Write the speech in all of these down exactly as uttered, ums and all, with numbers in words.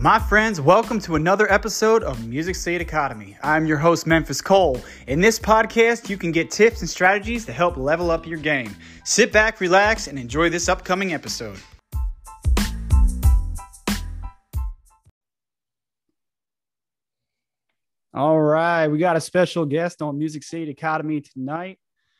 My friends, welcome to another episode of Music State Academy. I'm your host, Memphis Cole. In this podcast, you can get tips and strategies to help level up your game. Sit back, relax, and enjoy this upcoming episode. All right, we got a special guest on Music State Academy tonight.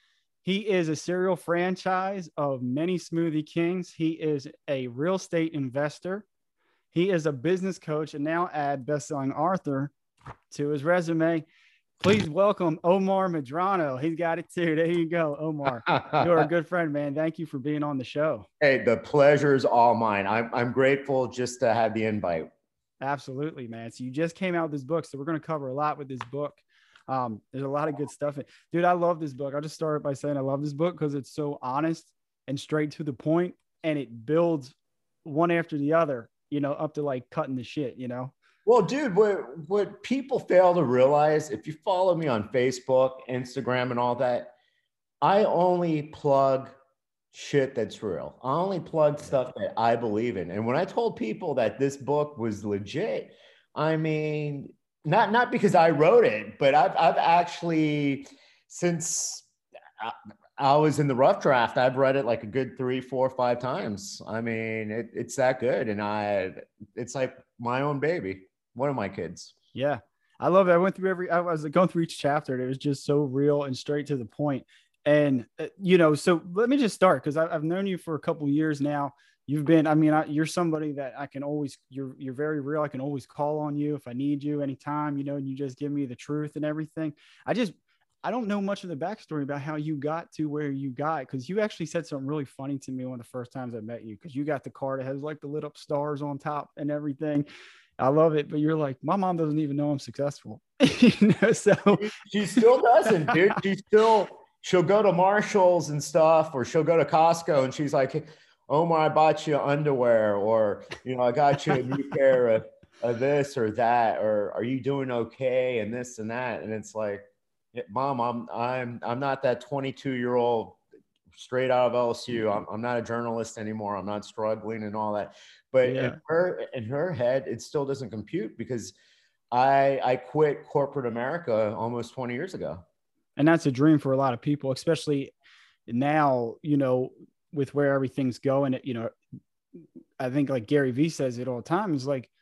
He is a serial franchise of many Smoothie Kings. He is a real estate investor. He is a business coach and now add best-selling author to his resume. Please welcome Omar Medrano. He's got it too. There you go, Omar. You're a good friend, man. Thank you for being on the show. Hey, the pleasure is all mine. I'm, I'm grateful just to have the invite. Absolutely, man. So you just came out with this book, so we're going to cover a lot with this book. Um, there's a lot of good stuff. Dude, I love this book. I'll just start by saying I love this book because it's so honest and straight to the point, and it builds one after the other, you know, up to like cutting the shit, you know? Well, dude, what, what people fail to realize, if you follow me on Facebook, Instagram, and all that, I only plug shit that's real. I only plug stuff that I believe in. And when I told people that this book was legit, I mean, not, not because I wrote it, but I've, I've actually, since I, I was in the rough draft, I've read it like a good three, four, five times. I mean, it, it's that good. And I, it's like my own baby, one of my kids. Yeah. I love it. I went through every, I was going through each chapter and it was just so real and straight to the point. And, uh, you know, so let me just start because I've known you for a couple of years now. You've been, I mean, I, you're somebody that I can always, you're, you're very real. I can always call on you if I need you anytime, you know, and you just give me the truth and everything. I just, I don't know much of the backstory about how you got to where you got, because you actually said something really funny to me one of the first times I met you, because you got the car that has like the lit up stars on top and everything. I love it. But you're like, my mom doesn't even know I'm successful. You know, so she, she still doesn't, dude. She still, she'll go to Marshall's and stuff, or she'll go to Costco and she's like, Omar, I bought you underwear, or, you know, I got you a new pair of, of this or that, or are you doing okay? And this and that. And it's like, Mom, I'm I'm I'm not that twenty-two year old straight out of L S U. I'm I'm not a journalist anymore. I'm not struggling and all that. But yeah. in her in her head, it still doesn't compute because I I quit corporate America almost twenty years ago. And that's a dream for a lot of people, especially now, you know, with where everything's going. You know, I think like Gary Vee says it all the time, is like,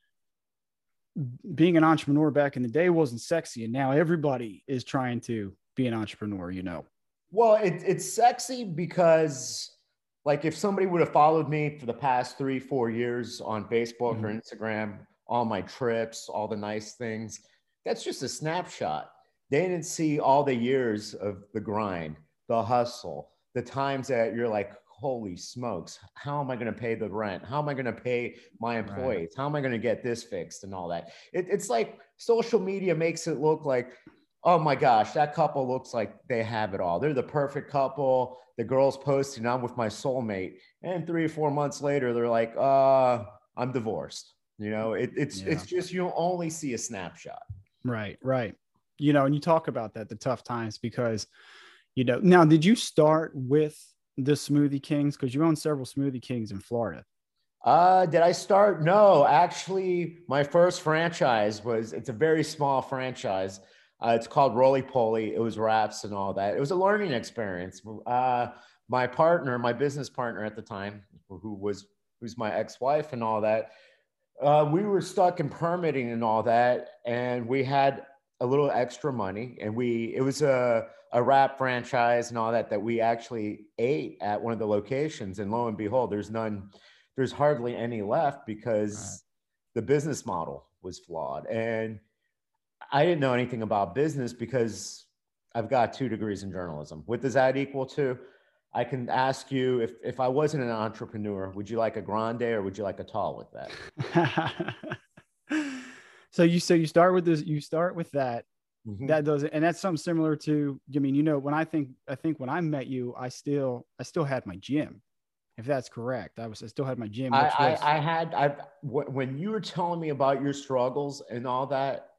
being an entrepreneur back in the day wasn't sexy, and now everybody is trying to be an entrepreneur, you know. Well, it, it's sexy because, like, if somebody would have followed me for the past three, four years on Facebook mm-hmm. or Instagram, all my trips, all the nice things, that's just a snapshot. They didn't see all the years of the grind, the hustle, the times that you're like, holy smokes, how am I going to pay the rent? How am I going to pay my employees? Right. How am I going to get this fixed and all that? It, it's like social media makes it look like, oh my gosh, that couple looks like they have it all. They're the perfect couple. The girl's posting, I'm with my soulmate. And three or four months later, they're like, uh, I'm divorced. You know, it, it's, yeah. it's just, you only see a snapshot. Right, right. You know, and you talk about that, the tough times, because, you know, now, did you start with the Smoothie Kings? Because you own several Smoothie Kings in Florida. Uh, did I start? No, actually, my first franchise was, it's a very small franchise. Uh, it's called Roly Poly. It was wraps and all that. It was a learning experience. Uh, my partner, my business partner at the time, who was, who's my ex-wife and all that, uh, we were stuck in permitting and all that. And we had a little extra money, and we, it was a, a wrap franchise and all that, that we actually ate at one of the locations. And lo and behold, there's none, there's hardly any left because right. the business model was flawed. And I didn't know anything about business because I've got two degrees in journalism. What does that equal to? I can ask you, if, if I wasn't an entrepreneur, would you like a grande or would you like a tall with that? So you, so you start with this, you start with that, mm-hmm. that does it. And that's something similar to, I mean, you know, when I think, I think when I met you, I still, I still had my gym, if that's correct. I was, I still had my gym. I, was, I, I had, I, when you were telling me about your struggles and all that,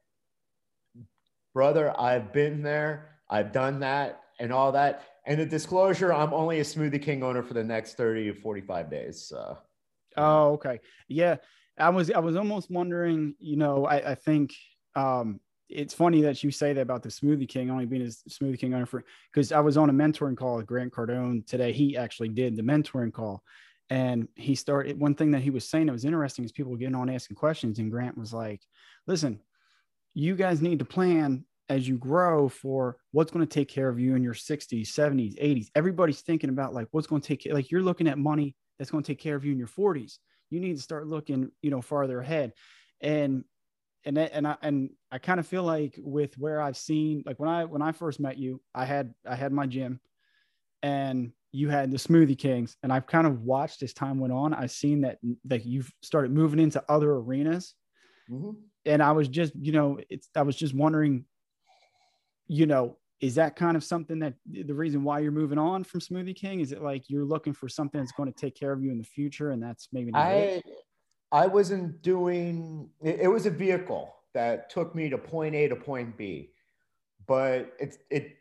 brother, I've been there, I've done that and all that. And the disclosure, I'm only a Smoothie King owner for the next thirty to forty-five days. So. Oh, okay. Yeah. I was, I was almost wondering, you know, I, I think, um, it's funny that you say that about the Smoothie King only being a Smoothie King owner for, because I was on a mentoring call with Grant Cardone today. He actually did the mentoring call, and he started, one thing that he was saying that was interesting is people getting on asking questions. And Grant was like, listen, you guys need to plan as you grow for what's going to take care of you in your sixties, seventies, eighties. Everybody's thinking about like what's going to take care, like you're looking at money that's going to take care of you in your forties. You need to start looking, you know, farther ahead. And and that, and I and I kind of feel like with where I've seen, like when I when I first met you, I had I had my gym, and you had the Smoothie Kings, and I've kind of watched as time went on. I've seen that that you've started moving into other arenas, Mm-hmm. and I was just, you know, it's I was just wondering, you know, is that kind of something that the reason why you're moving on from Smoothie King? Is it like you're looking for something that's going to take care of you in the future, and that's maybe not it? I I wasn't doing it, it was a vehicle that took me to point A to point B, but it's it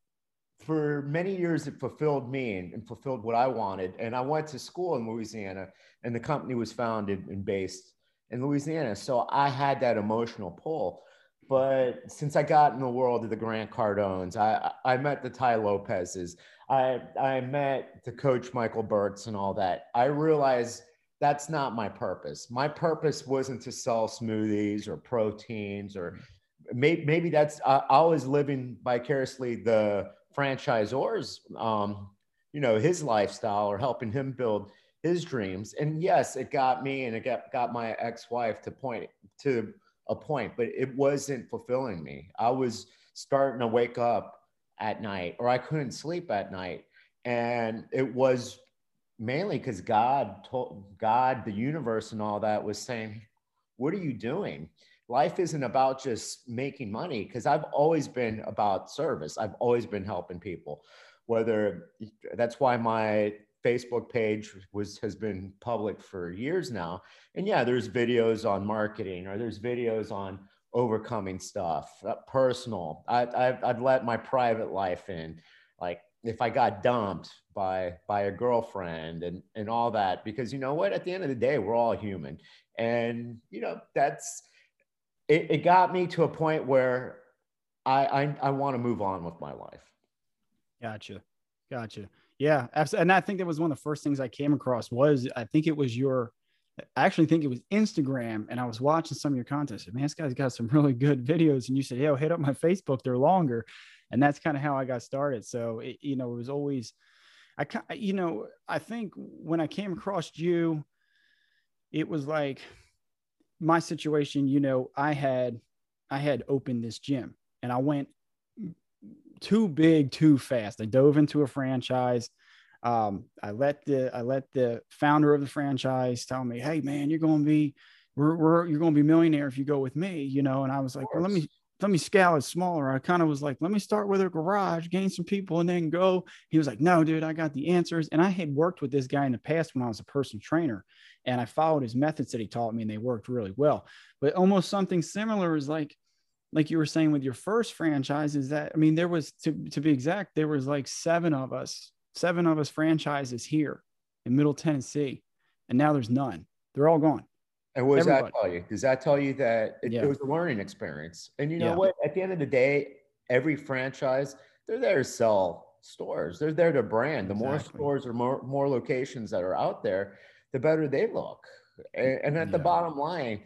for many years it fulfilled me and, and fulfilled what I wanted. And I went to school in Louisiana, and the company was founded and based in Louisiana. So I had that emotional pull. But since I got in the world of the Grant Cardones, I, I met the Ty Lopez's, I, I met the coach Michael Burt's and all that. I realized that's not my purpose. My purpose wasn't to sell smoothies or proteins, or maybe, maybe that's, I, I was living vicariously the franchisor's, um, you know, his lifestyle, or helping him build his dreams. And yes, it got me and it got, got my ex-wife to point to a point, but it wasn't fulfilling me. I was starting to wake up at night, or I couldn't sleep at night. And it was mainly because God told God, the universe and all that was saying, what are you doing? Life isn't about just making money. Because I've always been about service. I've always been helping people, whether that's why my Facebook page was has been public for years now. And yeah, there's videos on marketing, or there's videos on overcoming stuff, uh, personal. I, I've, I've let my private life in, like if I got dumped by by a girlfriend and and all that, because you know what, at the end of the day, we're all human. And you know, that's it, it got me to a point where I I, I want to move on with my life. Gotcha. Gotcha. Yeah, absolutely. And I think that was one of the first things I came across was, I think it was your, I actually think it was Instagram. And I was watching some of your content. I said, man, this guy's got some really good videos. And you said, yo, hit up my Facebook. They're longer. And that's kind of how I got started. So, it, you know, it was always, I, you know, I think when I came across you, it was like my situation, you know, I had, I had opened this gym, and I went too big, too fast. I dove into a franchise. Um, I let the I let the founder of the franchise tell me, "Hey, man, you're going to be, we're, we're you're going to be a millionaire if you go with me," you know. And I was like, "Well, let me let me scale it smaller." I kind of was like, "Let me start with a garage, gain some people, and then go." He was like, "No, dude, I got the answers." And I had worked with this guy in the past when I was a personal trainer, and I followed his methods that he taught me, and they worked really well. But almost something similar is like. Like you were saying with your first franchise, is that, I mean, there was, to, to be exact, there was like seven of us, seven of us franchises here in Middle Tennessee. And now there's none. They're all gone. And what does Everybody. that tell you? Does that tell you that it, yeah. it was a learning experience? And you know yeah. what? At the end of the day, every franchise, they're there to sell stores. They're there to brand. The exactly. more stores or more, more locations that are out there, the better they look. And, and at yeah. the bottom line,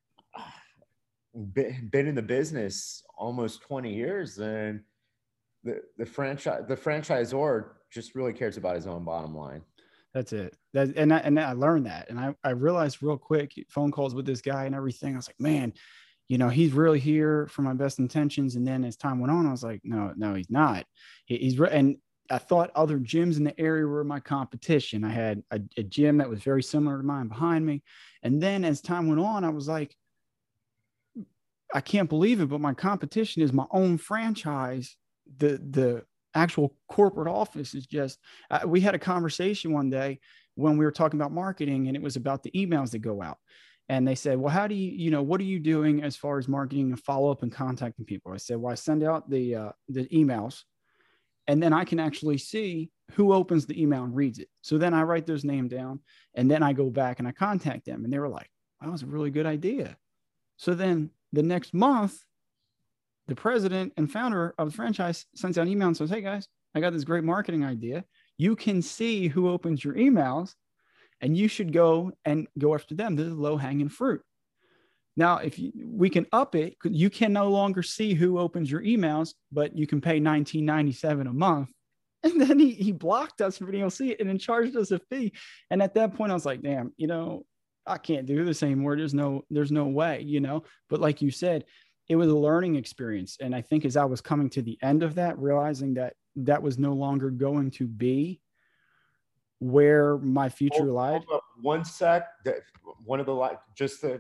been in the business almost twenty years, and the the franchise the franchisor just really cares about his own bottom line. That's it. That, and I, and I learned that, and I I realized real quick, phone calls with this guy and everything. I was like, man, you know, he's really here for my best intentions. And then as time went on, I was like, no, no, he's not. He, he's re- and I thought other gyms in the area were my competition. I had a, a gym that was very similar to mine behind me, and then as time went on, I was like, I can't believe it, but my competition is my own franchise. The the actual corporate office is just, uh, we had a conversation one day when we were talking about marketing, and it was about the emails that go out. And they said, well, how do you, you know, what are you doing as far as marketing and follow up and contacting people? I said, well, I send out the, uh, the emails, and then I can actually see who opens the email and reads it. So then I write those names down, and then I go back and I contact them. And they were like, that was a really good idea. So then the next month, the president and founder of the franchise sends out an email and says, hey guys, I got this great marketing idea. You can see who opens your emails and you should go and go after them. This is low hanging fruit. Now, if you, we can up it, you can no longer see who opens your emails, but you can pay nineteen ninety-seven a month. And then he, he blocked us from being able to see it and then charged us a fee. And at that point I was like, damn, you know, I can't do this anymore. There's no, there's no way, you know, but like you said, it was a learning experience. And I think as I was coming to the end of that, realizing that that was no longer going to be where my future hold, lied. Hold up one sec. One of the, just the,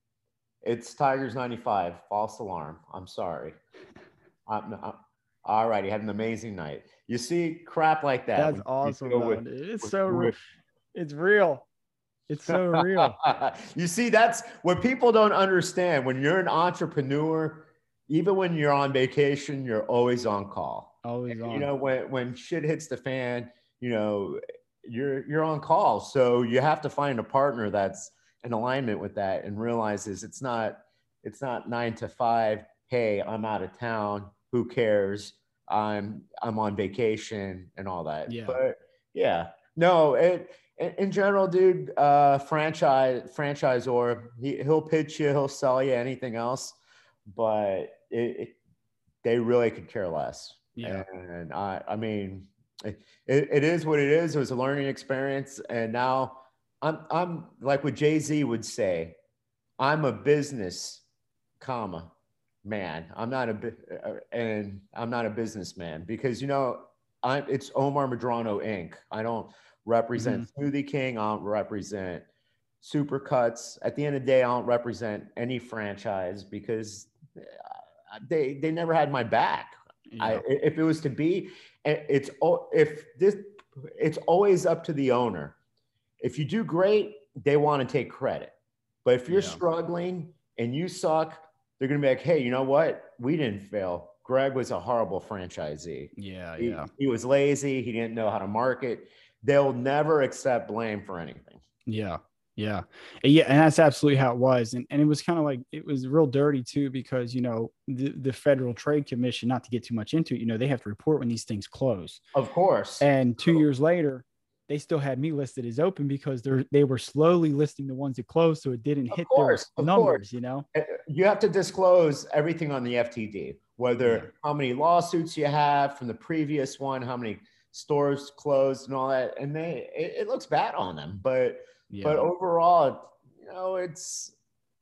it's Tigers ninety-five, false alarm. I'm sorry. I'm, I'm, all right. You had an amazing night. You see crap like that. That's awesome. Though, with, dude. It's with, so, with, it's real. It's so real. You see, that's what people don't understand. When you're an entrepreneur, even when you're on vacation, you're always on call. Always and, on. You know, when, when shit hits the fan, you know, you're, you're on call. So you have to find a partner that's in alignment with that and realizes it's not, it's not nine to five. Hey, I'm out of town. Who cares? I'm, I'm on vacation and all that. Yeah. But yeah, no, it, in general, dude, uh, franchise franchisor, he, he'll pitch you, he'll sell you anything else, but it, it, they really could care less. Yeah. And I, I mean, it, it is what it is. It was a learning experience, and now I'm, I'm like what Jay-Z would say, I'm a business, comma, man. I'm not a, and I'm not a businessman because you know, I it's Omar Madrano Incorporated. I don't represent mm-hmm. Smoothie King. I don't represent Supercuts. At the end of the day, I don't represent any franchise because they they never had my back. Yeah. I, if it was to be, it's if this, it's always up to the owner. If you do great, they want to take credit. But if you're yeah. struggling and you suck, they're gonna be like, hey, you know what? We didn't fail. Greg was a horrible franchisee. Yeah, he, yeah. He was lazy. He didn't know how to market. They'll never accept blame for anything. Yeah. Yeah. Yeah. And that's absolutely how it was. And, and it was kind of like, it was real dirty too, because, you know, the, the Federal Trade Commission, not to get too much into it, you know, they have to report when these things close. Of course. And two years later, they still had me listed as open because they're, they were slowly listing the ones that closed. So it didn't hit course, their numbers, you know? You have to disclose everything on the F T D, whether yeah. how many lawsuits you have from the previous one, how many stores closed and all that. And they, it, it looks bad on them, but, yeah. but overall, you know, it's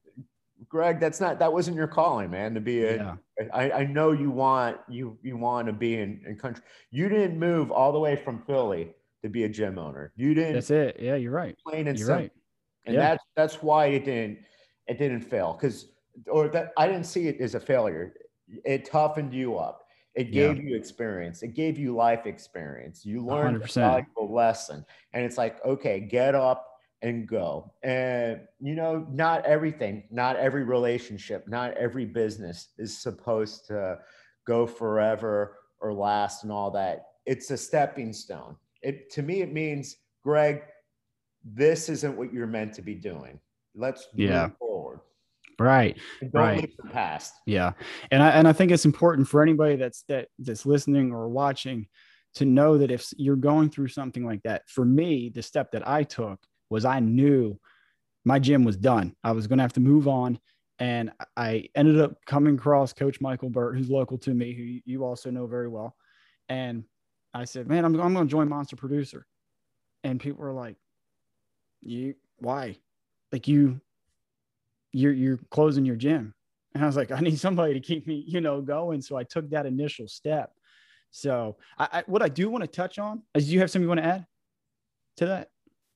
Greg, that's not, that wasn't your calling, man, to be a, yeah. I, I know you want, you, you want to be in, in country. You didn't move all the way from Philly to be a gym owner. You didn't. That's it. Yeah. You're right. Plain and you're simple. right. And yeah. that's, that's why it didn't, it didn't fail. Cause, or that I didn't see it as a failure. It toughened you up. It gave yeah. you experience. It gave you life experience. You learned one hundred percent. A valuable lesson. And it's like, okay, get up and go. And, you know, not everything, not every relationship, not every business is supposed to go forever or last and all that. It's a stepping stone. It, to me, it means, Greg, this isn't what you're meant to be doing. Let's yeah. move forward. Right. And don't right. leave the past. Yeah. And I, and I think it's important for anybody that's, that that's listening or watching to know that if you're going through something like that, for me, the step that I took was I knew my gym was done. I was going to have to move on. And I ended up coming across Coach Michael Burt, who's local to me, who you also know very well. And I said, man, I'm, I'm going to join Monster Producer. And people were like, you, why? Like you, you're, you're closing your gym. And I was like, I need somebody to keep me, you know, going. So I took that initial step. So I, I what I do want to touch on is, do you have something you want to add to that?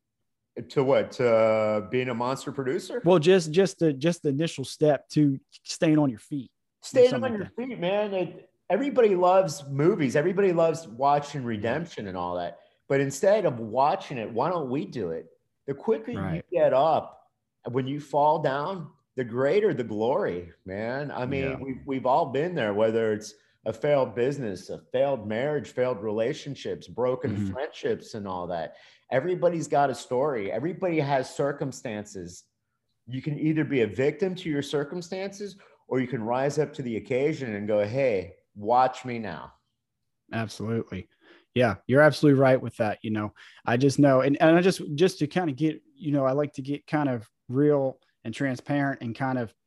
To what? To uh, being a monster producer? Well, just, just the, just the initial step to staying on your feet. Staying on like your that. feet, man. It, everybody loves movies. Everybody loves watching Redemption and all that. But instead of watching it, why don't we do it? The quicker right. you get up, when you fall down, the greater the glory, man. I mean, yeah. we've, we've all been there, whether it's a failed business, a failed marriage, failed relationships, broken mm-hmm. friendships and all that. Everybody's got a story. Everybody has circumstances You can either be a victim to your circumstances, or you can rise up to the occasion and go, hey, watch me now. Absolutely. Yeah, you're absolutely right with that. You know, I just know, and, and I just, just to kind of get, you know, I like to get kind of real and transparent and kind of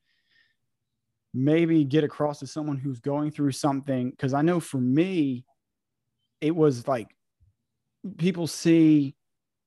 maybe get across to someone who's going through something. Cause I know for me, it was like people see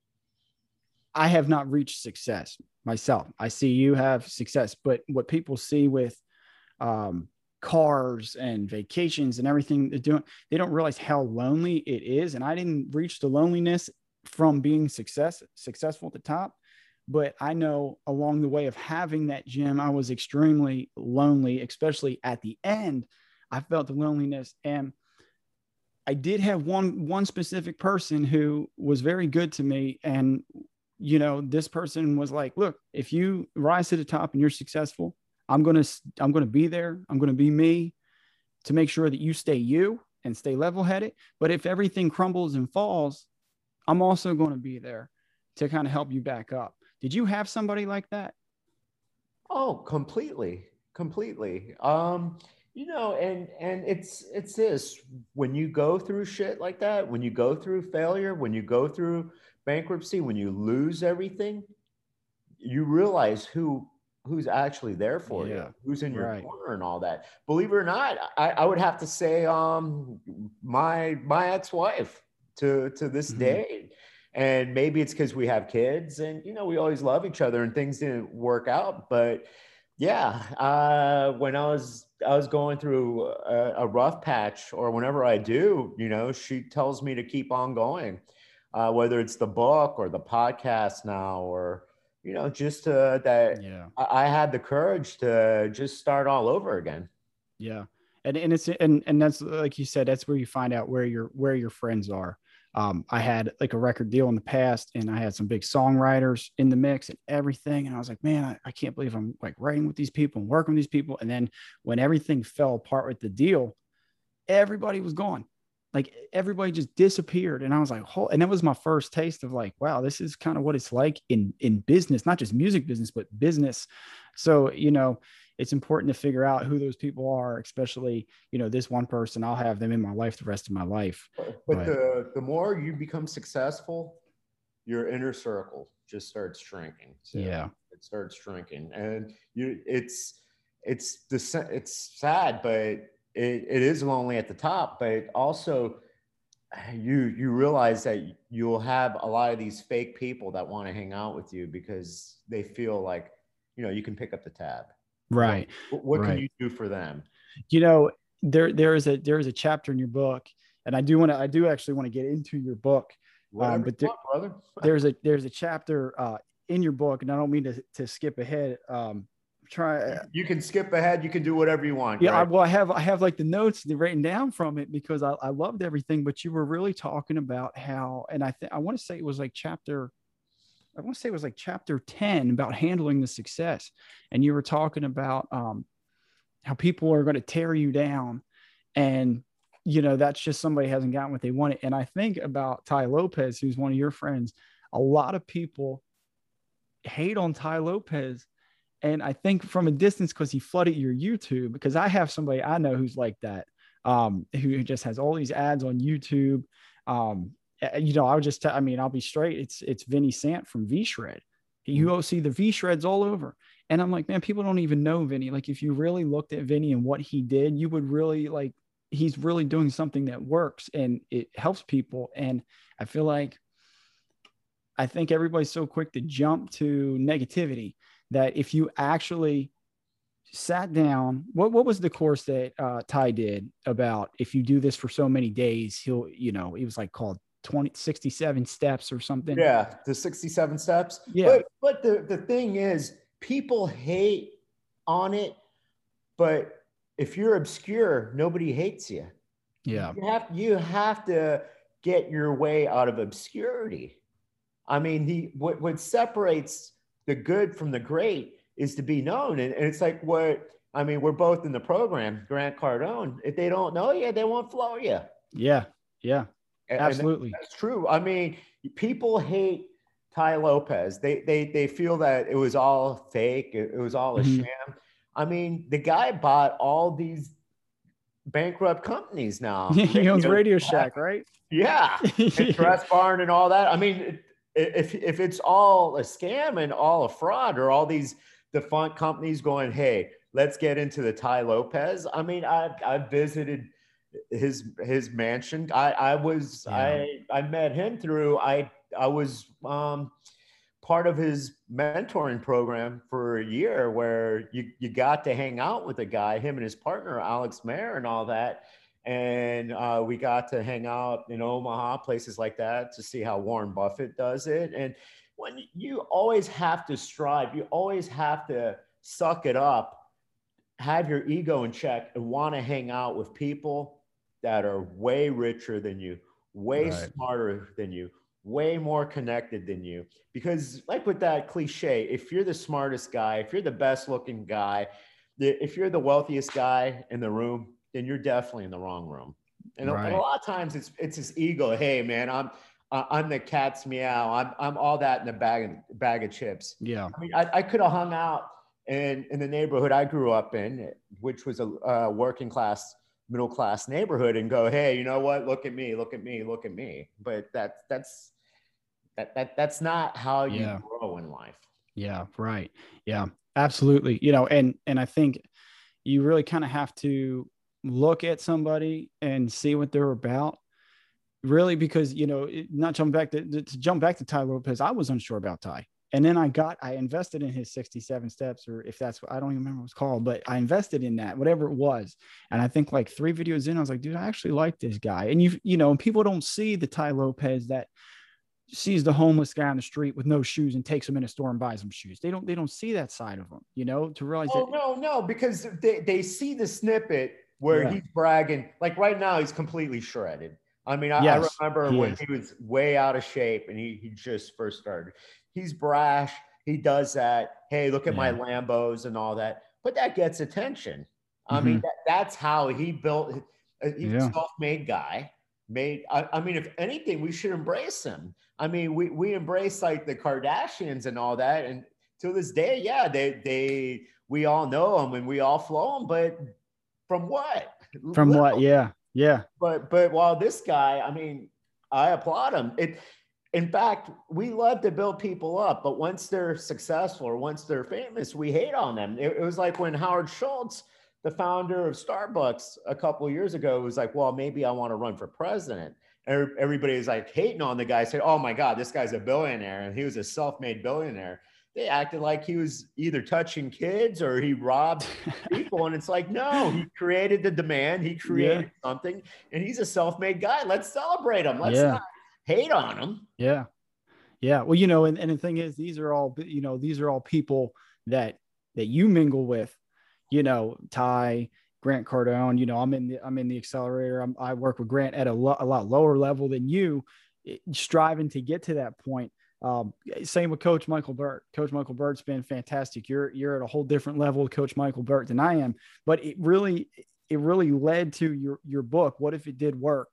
I have not reached success myself. I see you have success, but what people see with um, cars and vacations and everything they're doing, they don't realize how lonely it is. And I didn't reach the loneliness from being success successful at the top, but I know along the way of having that gym, I was extremely lonely, especially at the end. I felt the loneliness, and I did have one one specific person who was very good to me, and you know, this person was like, look, if you rise to the top and you're successful, I'm going to, I'm going to be there. I'm going to be me to make sure that you stay you and stay level headed. But if everything crumbles and falls, I'm also going to be there to kind of help you back up. Did you have somebody like that? Oh, completely, completely. Um, you know, and and it's it's this, when you go through shit like that, when you go through failure, when you go through bankruptcy, when you lose everything, you realize who who's actually there for you, Yeah, who's in your right. corner and all that. Believe it or not, I, I would have to say um my my ex-wife to to this Mm-hmm. day. And maybe it's because we have kids and you know we always love each other and things didn't work out. But yeah, uh, when I was I was going through a, a rough patch, or whenever I do, you know, she tells me to keep on going, uh, whether it's the book or the podcast now, or you know, just uh, that Yeah. I, I had the courage to just start all over again. Yeah. And, and it's, and, and that's, like you said, that's where you find out where your, where your friends are. Um, I had like a record deal in the past, and I had some big songwriters in the mix and everything. And I was like, man, I, I can't believe I'm like writing with these people and working with these people. And then when everything fell apart with the deal, everybody was gone. Like everybody just disappeared. And I was like, oh, and that was my first taste of like, wow, this is kind of what it's like in, in business, not just music business, but business. So, you know, it's important to figure out who those people are, especially, you know, this one person, I'll have them in my life the rest of my life. But But the the more you become successful, your inner circle just starts shrinking. So yeah, it starts shrinking, and you it's it's the it's sad, but it, it is lonely at the top. But also, you you realize that you'll have a lot of these fake people that want to hang out with you because they feel like you know you can pick up the tab. Well, right. what can Right. you do for them? You know, there, there is a, there is a chapter in your book, and I do want to, I do actually want to get into your book. Um, Whatever but you there, want, brother. there's a, there's a chapter uh, in your book, and I don't mean to, to skip ahead. Um, try. You can skip ahead. You can do whatever you want, Yeah, I, Greg. well, I have I have like the notes written down from it because I, I loved everything. But you were really talking about how, and I think I want to say it was like chapter, I want to say it was like chapter ten about handling the success, and you were talking about um, how people are going to tear you down, and you know that's just somebody hasn't gotten what they wanted. And I think about Tai Lopez, who's one of your friends. A lot of people hate on Tai Lopez, and I think from a distance, because he flooded your YouTube, because I have somebody I know who's like that, um, who just has all these ads on YouTube. Um, you know, I would just, t- I mean, I'll be straight. It's, it's Vinny Sant from V Shred. You will see the V Shreds all over. And I'm like, man, people don't even know Vinny. Like, if you really looked at Vinny and what he did, you would really like, he's really doing something that works and it helps people. And I feel like, I think everybody's so quick to jump to negativity that if you actually sat down, what, what was the course that uh, Ty did about if you do this for so many days, he'll, you know, it was like called twenty sixty-seven steps or something. Yeah, the sixty-seven steps. Yeah. But but the, the thing is, people hate on it, but if you're obscure, nobody hates you. Yeah. You have you have to get your way out of obscurity. I mean, the what, what separates the good from the great is to be known. And, and it's like what I mean, we're both in the program, Grant Cardone. If they don't know you, they won't flow you. Yeah. Yeah. And Absolutely. that's true. I mean, people hate Tai Lopez. They they they feel that it was all fake. It, it was all a Mhm. sham. I mean, the guy bought all these bankrupt companies now. He owns Radio Radio Shack. Shack, right? Yeah, and Dress Barn and all that. I mean, it- if if it's all a scam and all a fraud, or all these defunct companies going, hey, let's get into the Tai Lopez. I mean, I I visited his his mansion. I I was Yeah. I I met him through I I was um part of his mentoring program for a year, where you you got to hang out with a guy, him and his partner Alex Mayer and all that. And uh, we got to hang out in Omaha, places like that, to see how Warren Buffett does it. And when you always have to strive, you always have to suck it up, have your ego in check, and want to hang out with people that are way richer than you, way Right. smarter than you, way more connected than you. Because, like with that cliche, if you're the smartest guy, if you're the best looking guy, if you're the wealthiest guy in the room, then you're definitely in the wrong room. And, right. a, and a lot of times it's it's his ego. Hey, man, I'm uh, I'm the cat's meow. I'm I'm all that in a bag of, bag of chips. Yeah. I mean, I, I could have hung out in in the neighborhood I grew up in, which was a uh, working class, middle class neighborhood, and go, hey, you know what? Look at me, look at me, look at me. But that that's that that that's not how you Yeah. grow in life. Yeah. Right. Yeah. Absolutely. You know, and and I think you really kind of have to look at somebody and see what they're about, really, because, you know, it, not jump back to, to jump back to Tai Lopez. I was unsure about Tai. And then I got, I invested in his sixty-seven steps, or if that's what, I don't even remember what it's called, but I invested in that, whatever it was. And I think like three videos in, I was like, dude, I actually like this guy. And you, you know, and people don't see the Tai Lopez that sees the homeless guy on the street with no shoes and takes him in a store and buys him shoes. They don't, they don't see that side of him, you know, to realize oh, that. no, no, because they, they see the snippet where Yeah. he's bragging. Like right now, he's completely shredded. I mean, I, Yes, I remember he when is. he was way out of shape and he, he just first started. He's brash. He does that. Hey, look at my Yeah. Lambos and all that. But that gets attention. I Mhm. mean, that, that's how he built. He's Yeah. a self-made guy. Made. I, I mean, if anything, we should embrace him. I mean, we we embrace like the Kardashians and all that, and to this day, yeah, they they we all know them and we all flow them, but from what? From what? Little. Yeah. Yeah. But but while this guy, I mean, I applaud him. It, in fact, we love to build people up, but once they're successful or once they're famous, we hate on them. It, it was like when Howard Schultz, the founder of Starbucks, a couple of years ago, was like, well, maybe I want to run for president. And everybody is like hating on the guy, saying, oh my God, this guy's a billionaire. And he was a self-made billionaire. They acted like he was either touching kids or he robbed people. And it's like, no, he created the demand. He created yeah. something, and he's a self-made guy. Let's celebrate him. Let's yeah. not hate on him. Yeah. Yeah. Well, you know, and, and the thing is, these are all, you know, these are all people that, that you mingle with, you know, Tai, Grant Cardone, you know, I'm in the, I'm in the accelerator. I'm, I work with Grant at a, lo- a lot lower level than you, striving to get to that point. Um, same with Coach Michael Burt. Coach Michael Burt's been fantastic. You're, you're at a whole different level with Coach Michael Burt than I am, but it really, it really led to your, your book. What if it did work?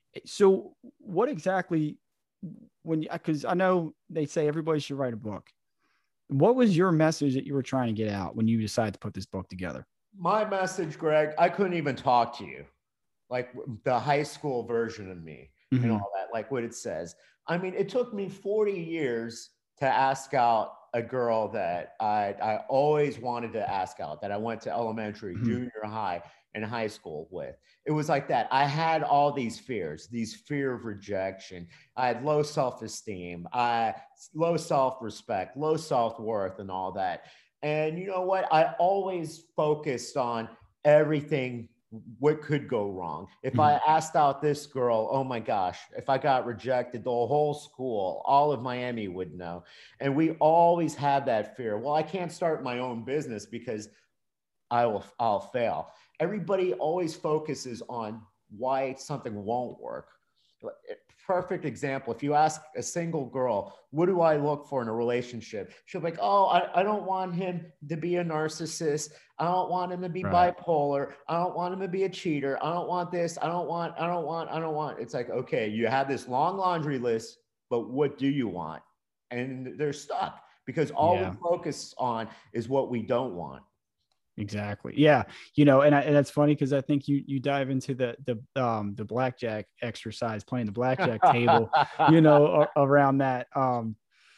So what exactly, when you, cause I know they say everybody should write a book. What was your message that you were trying to get out when you decided to put this book together? My message, Greg, I couldn't even talk to you. Like the high school version of me mm-hmm. and all that, like what it says. I mean, it took me forty years to ask out a girl that I, I always wanted to ask out, that I went to elementary, mm-hmm. junior high, and high school with. It was like that. I had all these fears, these fear of rejection. I had low self-esteem, I low self-respect, low self-worth, and all that. And you know what? I always focused on everything, what could go wrong. If mm-hmm. I asked out this girl, oh my gosh, if I got rejected, the whole school, all of Miami would know. And we always had that fear. Well, I can't start my own business because I will, I'll fail. Everybody always focuses on why something won't work. Perfect example. If you ask a single girl, what do I look for in a relationship? She'll be like, oh, I, I don't want him to be a narcissist. I don't want him to be right. bipolar. I don't want him to be a cheater. I don't want this. I don't want, I don't want, I don't want. It's like, okay, you have this long laundry list, but what do you want? and they're stuck because all Yeah. we focus on is what we don't want. Exactly. Yeah. You know, and, I, and that's funny because I think you you dive into the the um the blackjack exercise, playing the blackjack table, you know, around that. Um,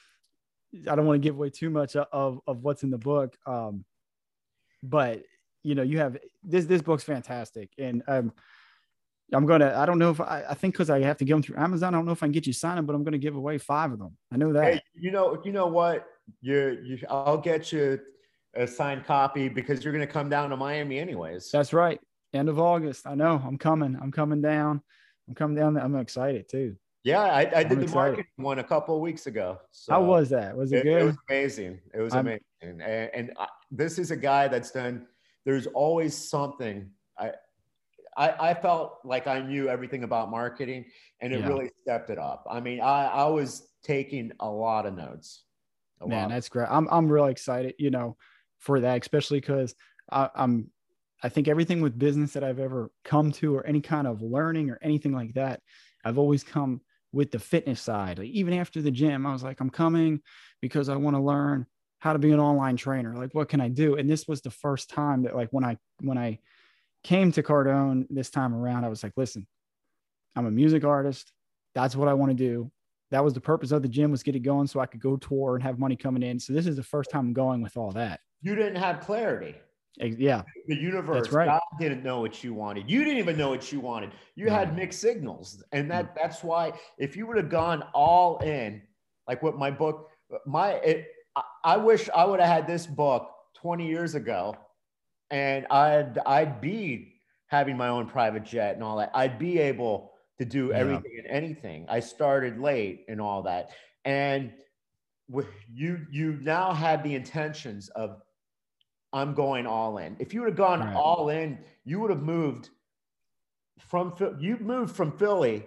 I don't want to give away too much of of what's in the book. Um, but you know, you have this this book's fantastic, and um, I'm gonna. I don't know if I. I think because I have to get them through Amazon. I don't know if I can get you signing, but I'm gonna give away five of them. I know that. Hey, you know, you know what? You you. I'll get you a signed copy because you're gonna come down to Miami anyways. That's right. End of August. I know. I'm coming. I'm coming down. I'm coming down. I'm excited too. Yeah, I, I did I'm the excited. marketing one a couple of weeks ago. So how was that? Was it, it good? It was amazing. It was I'm, amazing. And, and I, this is a guy that's done. There's always something. I I, I felt like I knew everything about marketing, and it yeah. really stepped it up. I mean, I, I was taking a lot of notes. A Man, lot. that's great. I'm I'm really excited, you know, for that, especially because I'm I think everything with business that I've ever come to, or any kind of learning or anything like that, I've always come with the fitness side. Like even after the gym, I was like, I'm coming because I want to learn how to be an online trainer. Like, what can I do? And this was the first time that, like, when I when I came to Cardone this time around, I was like, listen, I'm a music artist. That's what I want to do. That was the purpose of the gym, was get it going so I could go tour and have money coming in. So this is the first time I'm going with all that. You didn't have clarity. Yeah. The universe, that's right. God didn't know what you wanted. You didn't even know what you wanted. You no. had mixed signals. And that that's why if you would have gone all in, like what my book, my, it, I, I wish I would have had this book twenty years ago, and I'd, I'd be having my own private jet and all that. I'd be able to do yeah. everything and anything. I started late and all that. And you, you now had the intentions of, I'm going all in. If you would have gone right. all in, you would have moved from, you moved from Philly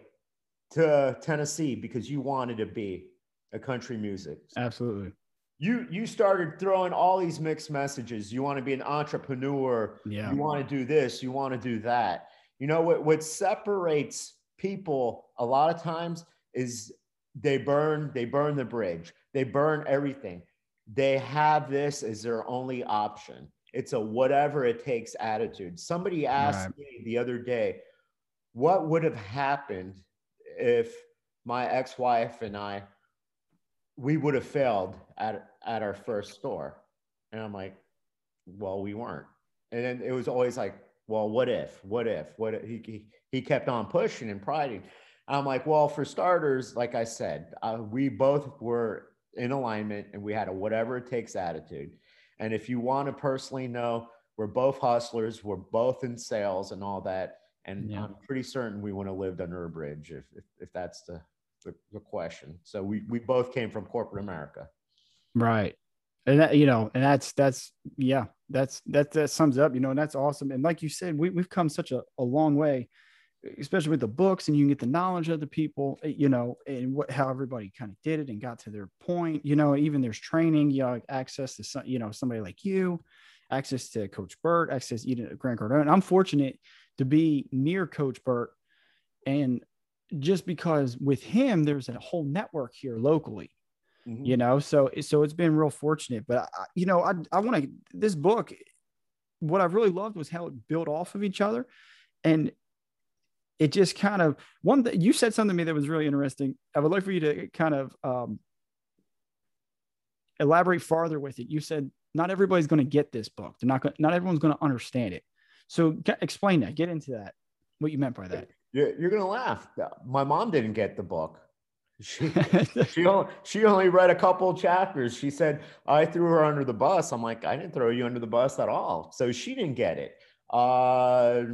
to Tennessee because you wanted to be a country music. Absolutely. You, you started throwing all these mixed messages. You want to be an entrepreneur. Yeah. You want to do this. You want to do that. You know, what, what separates people a lot of times is they burn, they burn the bridge. They burn everything. They have this as their only option. It's a whatever it takes attitude. Somebody asked right. me the other day, what would have happened if my ex-wife and I, we would have failed at, at our first store? And I'm like, well, we weren't. And then it was always like, well, what if, what if, what if? He, he, he kept on pushing and priding. I'm like, well, for starters, like I said, uh, we both were in alignment and we had a whatever it takes attitude. And if you want to personally know, we're both hustlers, we're both in sales and all that. And yeah. I'm pretty certain we wouldn't have lived under a bridge if, if, if that's the, the, the question. So we, we both came from corporate America. Right. And that, you know, and that's, that's, yeah, that's, that, that sums up, you know, and that's awesome. And like you said, we, we've come such a, a long way, especially with the books, and you can get the knowledge of the people, you know, and what, how everybody kind of did it and got to their point, you know, even there's training, you know, like access to some, you know, somebody like you, access to Coach Burt, access to Grant Cardone. I'm fortunate to be near Coach Burt. And just because with him, there's a whole network here locally, mm-hmm. you know, so, so it's been real fortunate, but I, you know, I, I want to, this book, what I really loved was how it built off of each other. And it just kind of, one that you said something to me that was really interesting. I would like for you to kind of um, elaborate farther with it. You said, not everybody's going to get this book. They're not going, not everyone's going to understand it. So get, explain that, get into that, what you meant by that. You're, you're going to laugh. My mom didn't get the book. She, she, only, she only read a couple chapters. She said, I threw her under the bus. I'm like, I didn't throw you under the bus at all. So she didn't get it. Uh,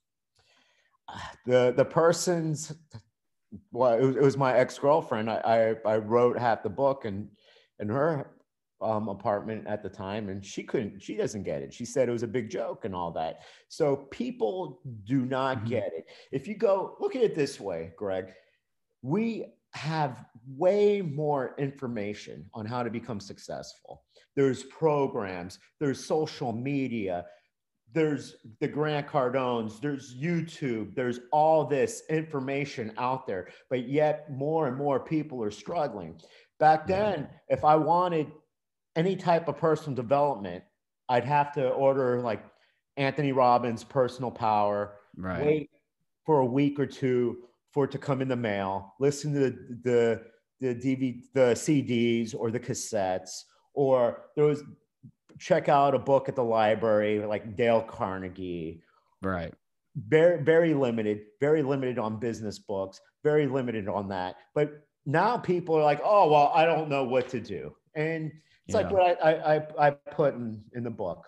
The the person's, well, it was, it was my ex-girlfriend. I, I I wrote half the book and in her um, apartment at the time, and she couldn't. She doesn't get it. She said it was a big joke and all that. So people do not mm-hmm. get it. If you go look at it this way, Greg, we have way more information on how to become successful. There's programs. There's social media. there's the Grant Cardones, there's YouTube, there's all this information out there, but yet more and more people are struggling. Back then, if I wanted any type of personal development, I'd have to order like Anthony Robbins' Personal Power, Right. wait for a week or two for it to come in the mail, listen to the, the, the D V D, the C Ds or the cassettes, or there was, check out a book at the library, like Dale Carnegie. Right. Very, very limited, very limited on business books, very limited on that. But now people are like, oh, well, I don't know what to do. And it's Yeah. like what I, I, I put in, in the book.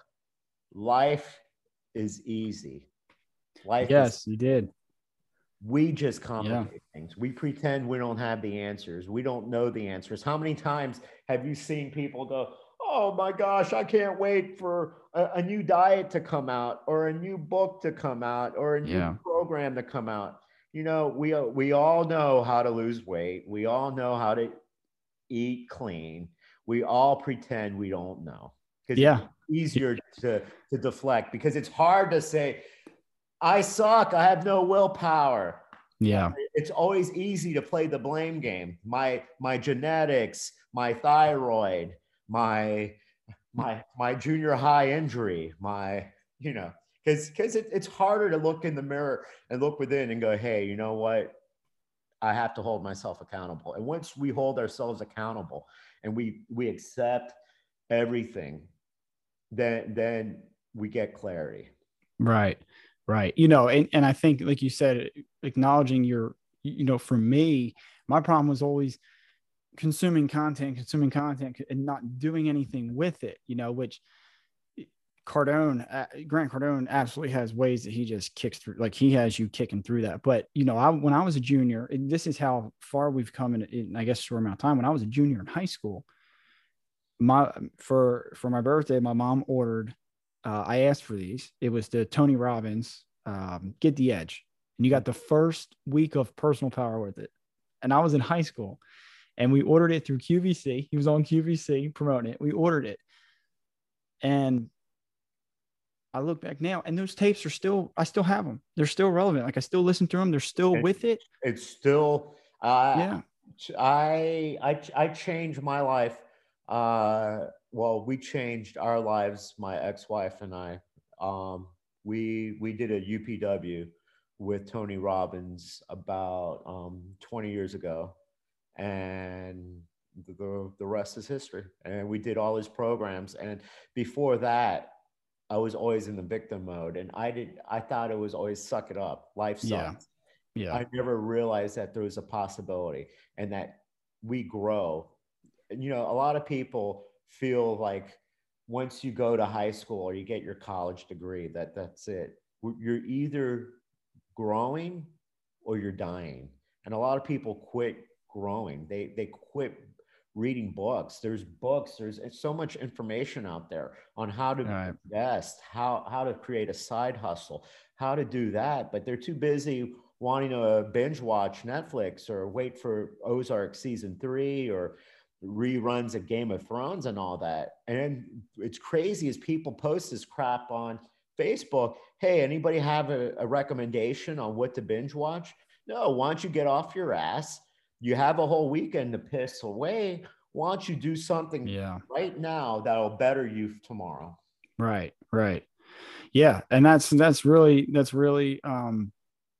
Life is easy. Life Yes, is, you did. we just complicate Yeah. things. We pretend we don't have the answers. We don't know the answers. How many times have you seen people go, oh my gosh, I can't wait for a, a new diet to come out, or a new book to come out, or a new Yeah. program to come out? You know, we, we all know how to lose weight. We all know how to eat clean. We all pretend we don't know, because Yeah. it's easier to, to deflect, because it's hard to say, I suck, I have no willpower. Yeah. It's always easy to play the blame game. My, my genetics, my thyroid, my, my, my junior high injury, my, you know, because, because it, it's harder to look in the mirror and look within and go, hey, you know what? I have to hold myself accountable. And once we hold ourselves accountable and we, we accept everything, then, then we get clarity. Right. Right. You know, and, and I think, like you said, acknowledging your, you know, for me, my problem was always consuming content, consuming content and not doing anything with it, you know, which Cardone, uh, Grant Cardone absolutely has ways that he just kicks through, like he has you kicking through that. But, you know, I, when I was a junior, and this is how far we've come in, in I guess, a short amount of time. When I was a junior in high school, my, for, for my birthday, my mom ordered, uh, I asked for these. It was the Tony Robbins, um, Get the Edge. And you got the first week of Personal Power with it. And I was in high school and we ordered it through Q V C. He was on Q V C promoting it. We ordered it. And I look back now and those tapes are still, I still have them. They're still relevant. Like I still listen to them. They're still It, with it. It's still, uh, yeah. I, I, I changed my life. Uh, well, we changed our lives, my ex-wife and I. Um, we, we did a U P W with Tony Robbins about um, twenty years ago. And the, the rest is history. And we did all his programs. And before that, I was always in the victim mode. And I did, I thought it was always suck it up. Life sucks. Yeah. Yeah. I never realized that there was a possibility and that we grow. And, you know, a lot of people feel like once you go to high school or you get your college degree, that that's it. You're either growing or you're dying. And a lot of people quit growing. They, they quit reading books. There's books, there's so much information out there on how to right. invest, how, how to create a side hustle, how to do that. But they're too busy wanting to binge watch Netflix or wait for Ozark season three or reruns of Game of Thrones and all that. And it's crazy as people post this crap on Facebook. Hey, anybody have a, a recommendation on what to binge watch? No, why don't you get off your ass? You have a whole weekend to piss away. Why don't you do something yeah. right now that'll better you tomorrow? Right, right. Yeah. And that's, that's really, that's really, um,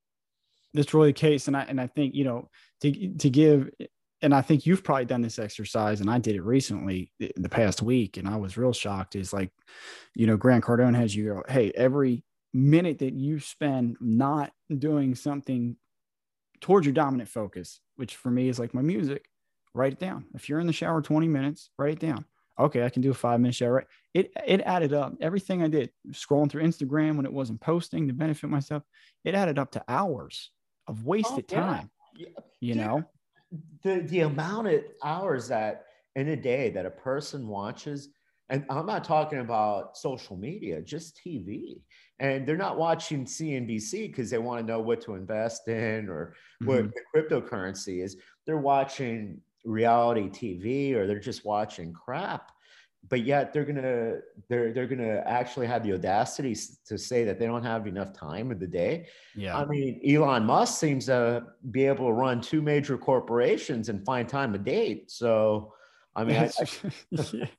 that's really the case. And I, and I think, you know, to, to give, and I think you've probably done this exercise and I did it recently the past week. And I was real shocked is like, you know, Grant Cardone has you go, hey, every minute that you spend not doing something towards your dominant focus, which for me is like my music, write it down. If you're in the shower twenty minutes, write it down. Okay, I can do a five minute shower. It it added up. Everything I did, scrolling through Instagram when it wasn't posting to benefit myself, it added up to hours of wasted oh, yeah. time. Yeah. You Dude, know, the the amount of hours that in a day that a person watches, and I'm not talking about social media, just T V. And they're not watching C N B C because they want to know what to invest in or what mm-hmm. the cryptocurrency is. They're watching reality T V or they're just watching crap. but yet they're gonna they're they're gonna actually have the audacity to say that they don't have enough time in the day. Yeah. I mean, Elon Musk seems to be able to run two major corporations and find time to date. So, I mean, I, yeah.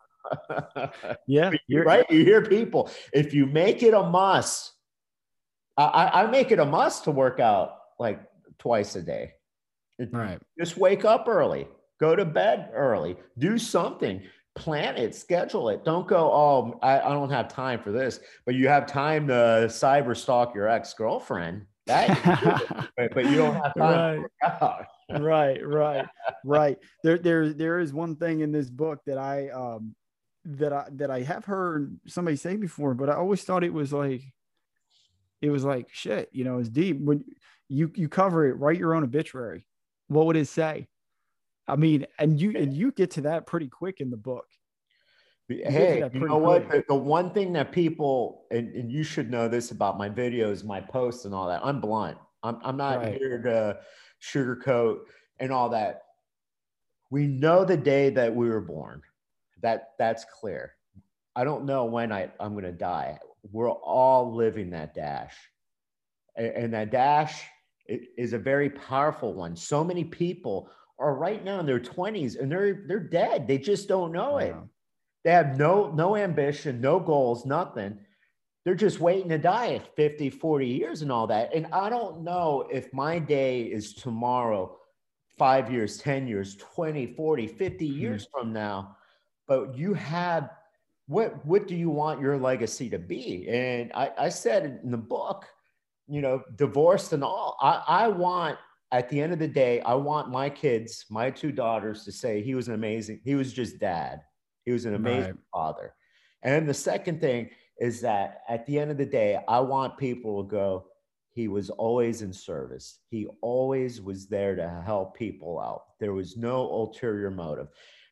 I, yeah you're you're right. You hear people, if you make it a must, I, I make it a must to work out like twice a day. right. Just wake up early, go to bed early, do something. Plan it, schedule it. Don't go, oh, I, I don't have time for this, but you have time to cyber stalk your ex-girlfriend. That, but, but you don't have time right. to work out. right, right, right. There, there, there is one thing in this book that I, um, that I, that I have heard somebody say before, but I always thought it was like, it was like shit. You know, it's deep. When you you cover it, write your own obituary. What would it say? I mean, and you and you get to that pretty quick in the book. You Hey, you know what? The, the one thing that people, and, and you should know this about my videos, my posts and all that, I'm blunt. I'm, I'm not right. here to sugarcoat and all that. We know the day that we were born. That that's clear. I don't know when I, I'm going to die. We're all living that dash. And, and that dash is a very powerful one. So many people are right now in their twenties and they're they're dead. They just don't know it. They have no, no ambition, no goals, nothing. They're just waiting to die at fifty, forty years and all that. And I don't know if my day is tomorrow, five years, ten years, twenty, forty, fifty years mm-hmm. from now. But you have, what, what do you want your legacy to be? And I, I said in the book, you know, divorced and all, I, I want, at the end of the day, I want my kids, my two daughters to say he was an amazing, he was just dad. He was an amazing right. father. And the second thing is that at the end of the day, I want people to go, he was always in service. He always was there to help people out. There was no ulterior motive.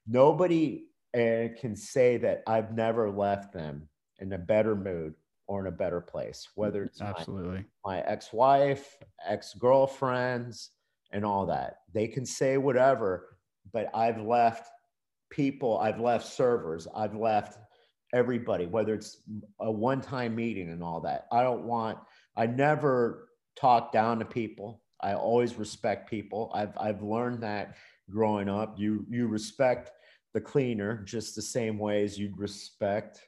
Nobody uh, can say that I've never left them in a better mood or in a better place, whether it's absolutely my, my ex-wife, ex-girlfriends, and all that. They can say whatever, but I've left people, I've left servers, I've left everybody, whether it's a one-time meeting and all that. I don't want, I never talk down to people. I always respect people. I've, I've learned that growing up. You, you respect the cleaner just the same way as you'd respect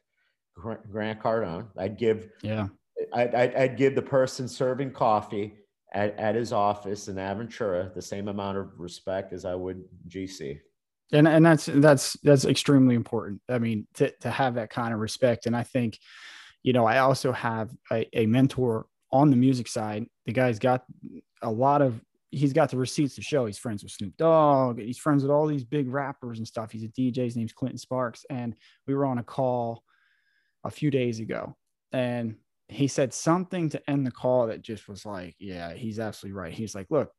Grant Cardone. I'd give, yeah, I'd, I'd, I'd give the person serving coffee at, at his office in Aventura the same amount of respect as I would G C. And and that's that's that's extremely important. I mean, to to have that kind of respect. And I think, you know, I also have a, a mentor on the music side. The guy's got a lot of, he's got the receipts to show. He's friends with Snoop Dogg. He's friends with all these big rappers and stuff. He's a D J. His name's Clinton Sparks. And we were on a call a few days ago, and he said something to end the call that just was like, yeah, he's absolutely right. He's like, look,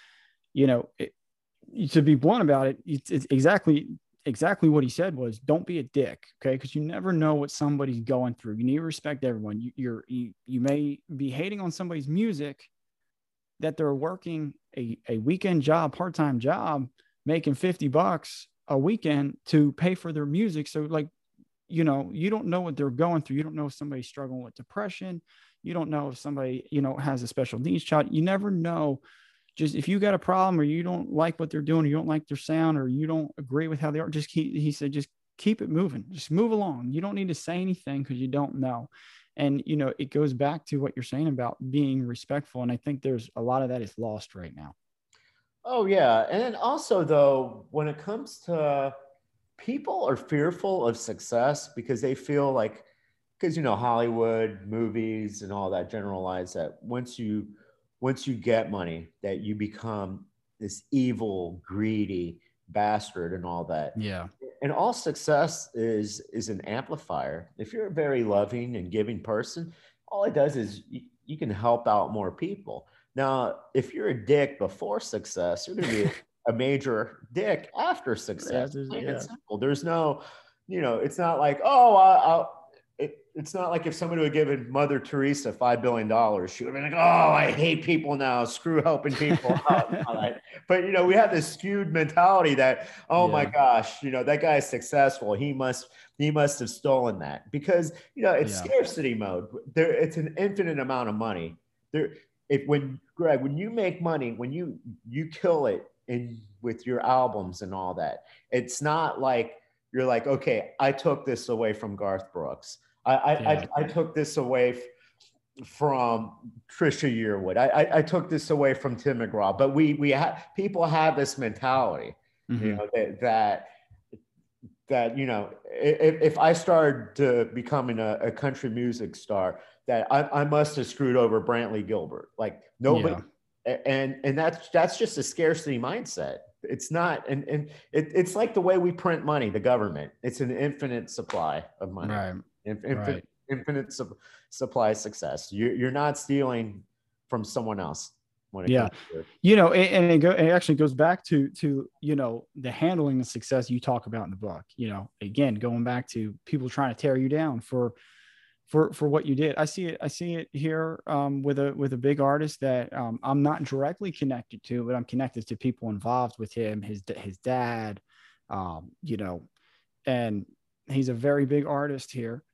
you know, it, to be blunt about it, it's, it's exactly exactly what he said was, don't be a dick, okay? Because you never know what somebody's going through. You need to respect everyone. You, you're you you may be hating on somebody's music that they're working a, a weekend job, part-time job, making fifty bucks a weekend to pay for their music. So like, you know, you don't know what they're going through. You don't know if somebody's struggling with depression. You don't know if somebody, you know, has a special needs child. You never know. Just if you got a problem or you don't like what they're doing, or you don't like their sound, or you don't agree with how they are, just keep, he said, just keep it moving, just move along. You don't need to say anything because you don't know. And, you know, it goes back to what you're saying about being respectful. And I think there's a lot of that is lost right now. Oh yeah. And then also though, when it comes to, people are fearful of success because they feel like, because, you know, Hollywood movies and all that generalize that once you, once you get money, that you become this evil, greedy bastard and all that. Yeah. And all success is, is an amplifier. If you're a very loving and giving person, all it does is you, you can help out more people. Now, if you're a dick before success, you're going to be a major dick after success. Yeah, Plain yeah. and simple. There's no, you know, it's not like, oh, I, I'll, it, it's not like if somebody would given Mother Teresa five billion dollars, she would have been like, "Oh, I hate people now. Screw helping people out." But you know, we have this skewed mentality that, oh Yeah. my gosh, you know, that guy is successful. He must he must have stolen that because you know it's Yeah. scarcity mode. There, it's an infinite amount of money. There, if when Greg, when you make money, when you you kill it in with your albums and all that, it's not like you're like, okay, I took this away from Garth Brooks. I I, Yeah. I, I took this away f- from Trisha Yearwood. I, I I took this away from Tim McGraw. But we we have people have this mentality, you Mhm. know, that that that you know, if, if I started to becoming a, a country music star, that I, I must have screwed over Brantley Gilbert. Like nobody, Yeah. and and that's that's just a scarcity mindset. It's not, and and it, it's like the way we print money. The government, it's an infinite supply of money, Right. infinite Right. infinite su- supply of success. You, you're not stealing from someone else when it Yeah. comes to it. You know, and, and it, go, it actually goes back to to you know the handling of success you talk about in the book. You know, again, going back to people trying to tear you down for for for what you did. I see it. I see it here um, with a with a big artist that um, I'm not directly connected to, but I'm connected to people involved with him. His his dad, um, you know, and he's a very big artist here.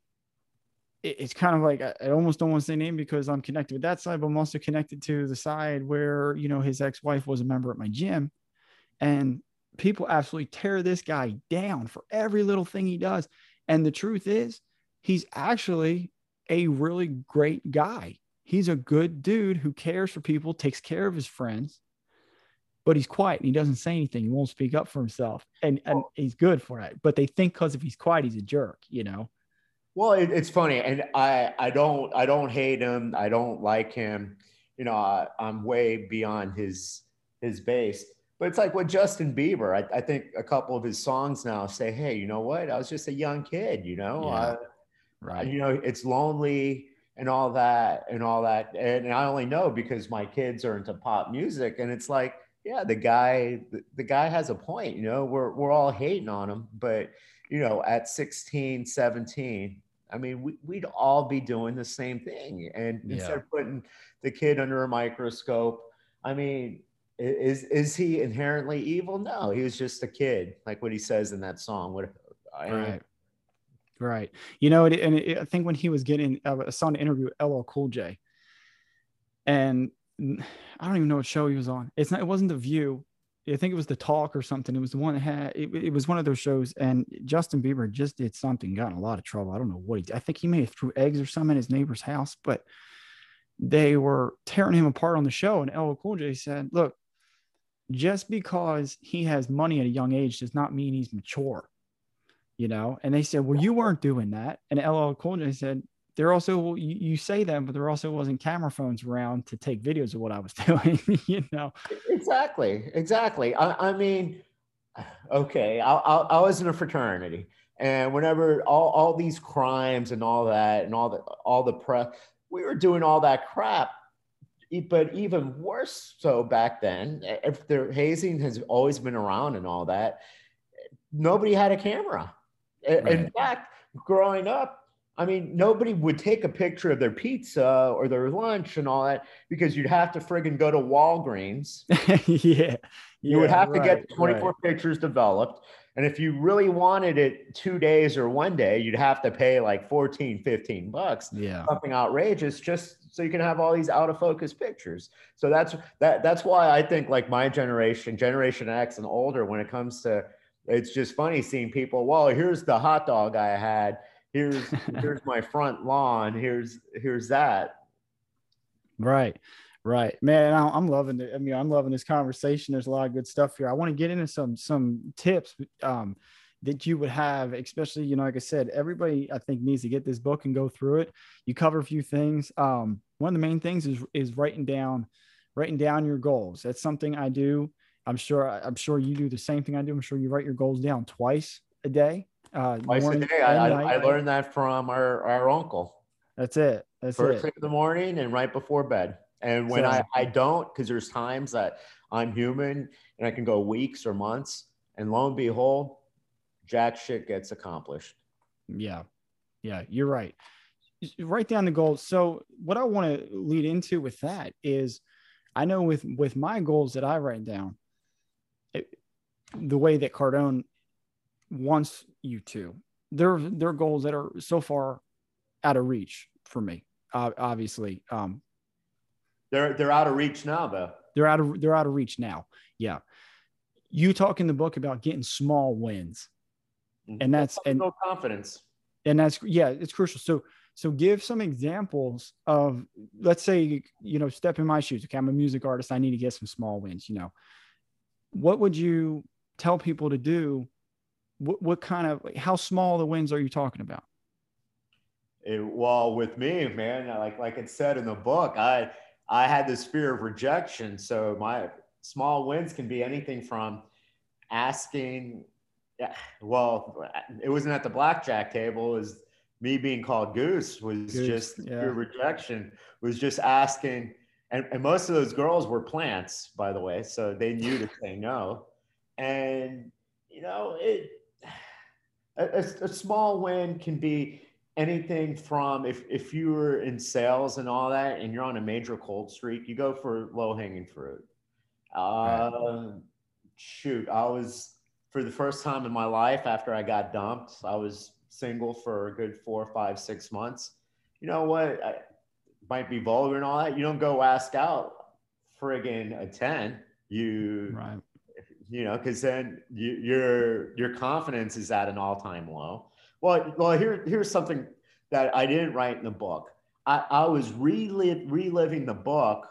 It, it's kind of like I, I almost don't want to say name because I'm connected with that side, but I'm also connected to the side where you know his ex wife was a member at my gym, and people absolutely tear this guy down for every little thing he does. And the truth is, he's actually a really great guy. He's a good dude who cares for people, takes care of his friends, but he's quiet and he doesn't say anything. He won't speak up for himself. And, and he's good for it. But they think because if he's quiet, he's a jerk, you know? Well, it, it's funny, and I I don't I don't hate him. I don't like him. You know, I, I'm way beyond his his base. But it's like with Justin Bieber. I, I think a couple of his songs now say, "Hey, you know what? I was just a young kid. You know, Yeah. uh, Right. you know, it's lonely and all that and all that." And I only know because my kids are into pop music, and it's like, yeah, the guy the, the guy has a point. You know, we're we're all hating on him, but you know, at sixteen, seventeen, I mean, we, we'd all be doing the same thing. And instead Yeah. of putting the kid under a microscope, I mean, is is he inherently evil? No, he was just a kid, like what he says in that song. What I, Right. Right. You know, it, and it, I think when he was getting, I saw an interview with L L Cool J, and I don't even know what show he was on. It's not, it wasn't The View. I think it was The Talk or something. It was the one that had, it, it was one of those shows. And Justin Bieber just did something, got in a lot of trouble. I don't know what he did. I think he may have threw eggs or something in his neighbor's house, but they were tearing him apart on the show. And L L Cool J said, look, just because he has money at a young age does not mean he's mature, you know? And they said, well, you weren't doing that. And L L Cool J said, there also, well, you, you say that, but there also wasn't camera phones around to take videos of what I was doing, you know? exactly, exactly. I, I mean, okay, I, I, I was in a fraternity, and whenever all, all these crimes and all that, and all the all the press, we were doing all that crap. E- But even worse so back then, if the hazing has always been around and all that, nobody had a camera. In Right. fact, growing up, I mean, nobody would take a picture of their pizza or their lunch and all that because you'd have to friggin' go to Walgreens. Yeah. You would Yeah. have to get Right. the Right. twenty-four pictures developed. And if you really wanted it two days or one day, you'd have to pay like fourteen, fifteen bucks, Yeah. something outrageous, just so you can have all these out of focus pictures. So that's that that's why I think like my generation, Generation X and older, when it comes to, it's just funny seeing people, well, here's the hot dog I had. Here's here's my front lawn. Here's here's that. Right. Right. Man, I- I'm loving it. I mean, I'm loving this conversation. There's a lot of good stuff here. I want to get into some some tips um that you would have, especially, you know, like I said, everybody I think needs to get this book and go through it. You cover a few things. Um, one of the main things is is writing down writing down your goals. That's something I do. I'm sure I'm sure you do the same thing I do. I'm sure you write your goals down twice a day, uh, Twice a morning day. and I, I, I night. learned that from our, our uncle. That's it. That's First it. thing in the morning and right before bed. And when I, So I don't, because there's times that I'm human and I can go weeks or months, and lo and behold, jack shit gets accomplished. yeah, yeah, you're right. write down the goals. So what I want to lead into with that is, I know with, with my goals that I write down, it, the way that Cardone wants you to, they're, they're goals that are so far out of reach for me. Uh, obviously. Um, they're, they're out of reach now though. They're out of, they're out of reach now. Yeah. You talk in the book about getting small wins, and that's, and no confidence. And that's, yeah, it's crucial. So, so give some examples of, let's say, you know, step in my shoes. Okay, I'm a music artist. I need to get some small wins. You know, what would you tell people to do? What, what kind of, how small the wins are you talking about? It, well, with me, man, like, like it said in the book, I, I had this fear of rejection. So my small wins can be anything from asking, well, it wasn't at the blackjack table. It was me being called Goose was Goose, just yeah. Fear of rejection, was just asking. And, and most of those girls were plants, by the way. So they knew to say no. And, you know, it, a, a small win can be anything from, if, if you were in sales and all that, and you're on a major cold streak, you go for low hanging fruit. Uh, right. Shoot, I was, for the first time in my life after I got dumped, I was single for a good four, five, six months. You know what? I might be vulgar and all that. You don't go ask out friggin' a ten. You, right. you know, because then you, your your confidence is at an all-time low. Well, well, here here's something that I didn't write in the book. I, I was relive, reliving the book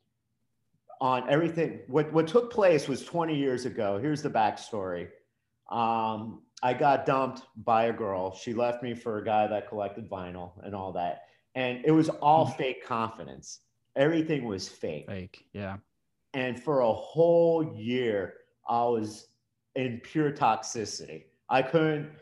on everything. What, what took place was twenty years ago. Here's the backstory. Um, I got dumped by a girl. She left me for a guy that collected vinyl and all that. And it was all mm-hmm. fake confidence. Everything was fake. Fake, yeah. And for a whole year, I was in pure toxicity. I couldn't,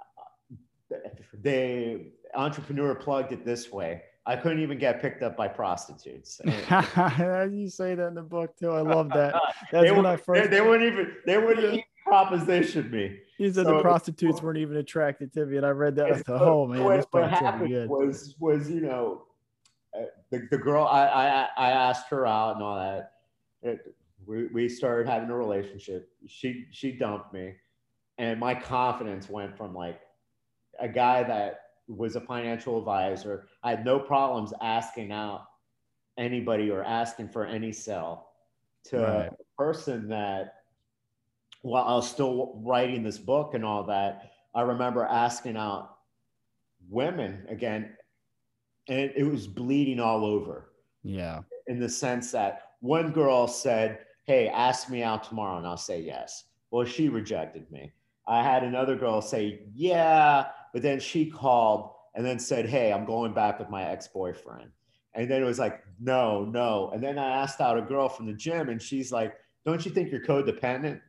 the entrepreneur plugged it this way. I couldn't even get picked up by prostitutes. You say that in the book too. I love that. That's they when would, I first. They, they wouldn't even. They wouldn't even proposition me. He said so, the prostitutes weren't even attracted to me, and I read that. I thought, oh man, what, this what happened good. was was you know, uh, the the girl. I I I asked her out and all that. It, we we started having a relationship. She she dumped me, and my confidence went from like a guy that was a financial advisor. I had no problems asking out anybody or asking for any sell to right. a person that, while I was still writing this book and all that, I remember asking out women again, and it was bleeding all over. Yeah. In the sense that one girl said, hey, ask me out tomorrow and I'll say yes. Well, she rejected me. I had another girl say, yeah, but then she called and then said, hey, I'm going back with my ex-boyfriend. And then it was like, no, no. And then I asked out a girl from the gym and she's like, don't you think you're codependent?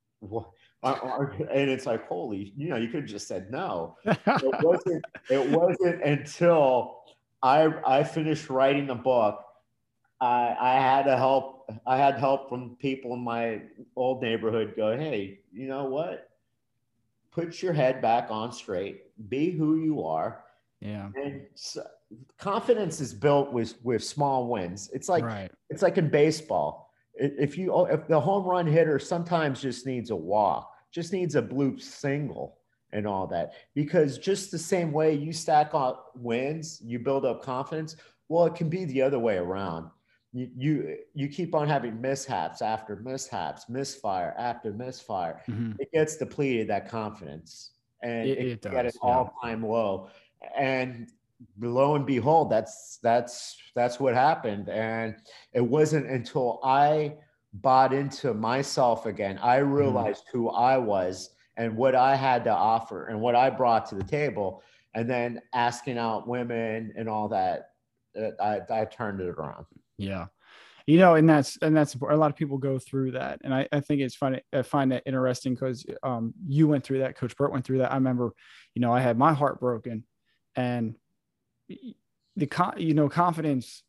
And it's like, holy, you know, you could have just said no. It wasn't, it wasn't until I, I finished writing the book. I, I had to help. I had help from people in my old neighborhood go, hey, you know what? Put your head back on straight, be who you are. Yeah. And so, confidence is built with, with small wins. It's like, right. it's like in baseball. If you, if the home run hitter sometimes just needs a walk, just needs a bloop single and all that, because just the same way you stack up wins, you build up confidence. Well, it can be the other way around. You, you, you keep on having mishaps after mishaps, misfire after misfire. Mm-hmm. It gets depleted, that confidence, and it, it, it does, at an yeah. all-time low. And lo and behold, that's that's that's what happened. And it wasn't until I bought into myself again, I realized mm-hmm. who I was and what I had to offer and what I brought to the table. And then asking out women and all that, I, I turned it around. Yeah. You know, and that's, and that's, a lot of people go through that. And I, I think it's funny. I find that interesting because um, you went through that. Coach Burt went through that. I remember, you know, I had my heart broken, and the, you know, confidence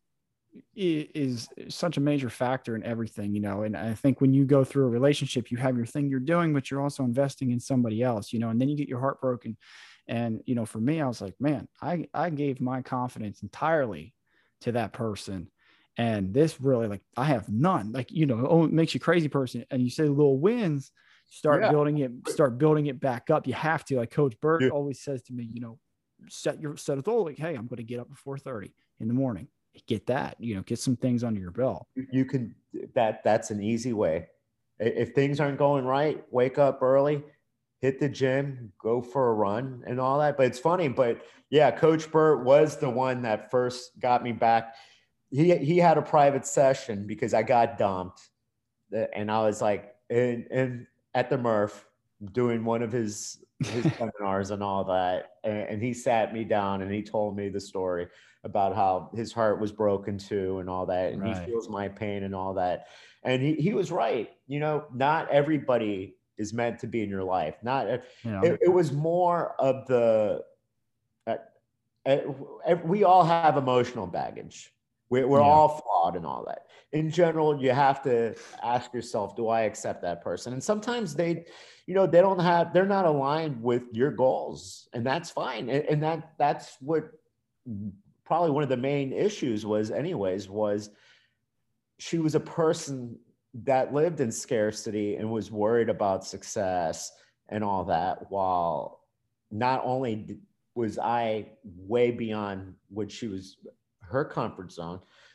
is such a major factor in everything, you know. And I think when you go through a relationship, you have your thing you're doing, but you're also investing in somebody else, you know, and then you get your heart broken. And, you know, for me, I was like, man, I, I gave my confidence entirely to that person. And this really, like, I have none, like, you know, oh, it makes you a crazy person. And you say little wins, start Yeah. building it, start building it back up. You have to, like Coach Burt Yeah. always says to me, you know, set your set a goal. Like, hey, I'm going to get up at four thirty in the morning. Get that, you know, get some things under your belt. You can, that, that's an easy way. If things aren't going right, wake up early, hit the gym, go for a run and all that. But it's funny, but yeah, Coach Burt was the one that first got me back. He, he had a private session because I got dumped, and I was like, and, and at the Murph doing one of his, his seminars and all that. And, and he sat me down and he told me the story about how his heart was broken too and all that. And right. He feels my pain and all that. And he, he was right. You know, not everybody is meant to be in your life. Not, yeah. it, it was more of the, uh, uh, we all have emotional baggage. We're, we're yeah. all flawed and all that. In general, you have to ask yourself, do I accept that person? And sometimes they, you know, they don't have, they're not aligned with your goals, and that's fine. And, and that, that's what probably one of the main issues was anyways, was she was a person that lived in scarcity and was worried about success and all that, while not only was I way beyond what she was, her comfort zone,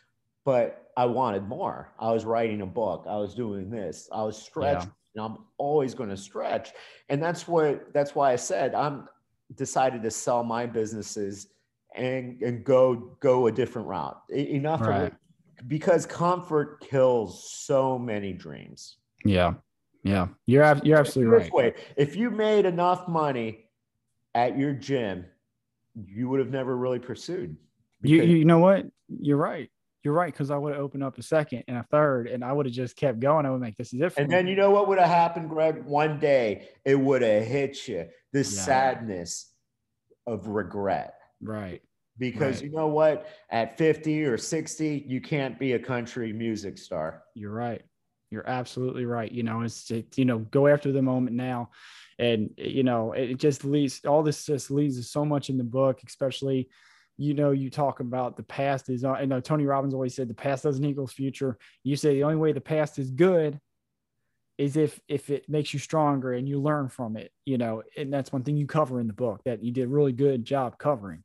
but I wanted more. I was writing a book. I was doing this. I was stretching. Yeah. And I'm always going to stretch. And that's what, that's why I said, I'm decided to sell my businesses and, and go, go a different route. Enough right. of it, because comfort kills so many dreams. Yeah. Yeah. You're, you're absolutely right. Way, if you made enough money at your gym, you would have never really pursued. You, you know what? You're right. You're right. Cause I would have opened up a second and a third, and I would have just kept going. I would make this is different. And then, you know what would have happened, Greg? One day it would have hit you, the yeah. sadness of regret. Right. Because right. you know what? At fifty or sixty, you can't be a country music star. You're right. You're absolutely right. You know, it's, it, you know, go after the moment now. And, you know, it just leads, all this just leads to so much in the book, especially, you know, you talk about the past is, I know Tony Robbins always said the past doesn't equal future. You say the only way the past is good is if, if it makes you stronger and you learn from it, you know, and that's one thing you cover in the book that you did a really good job covering.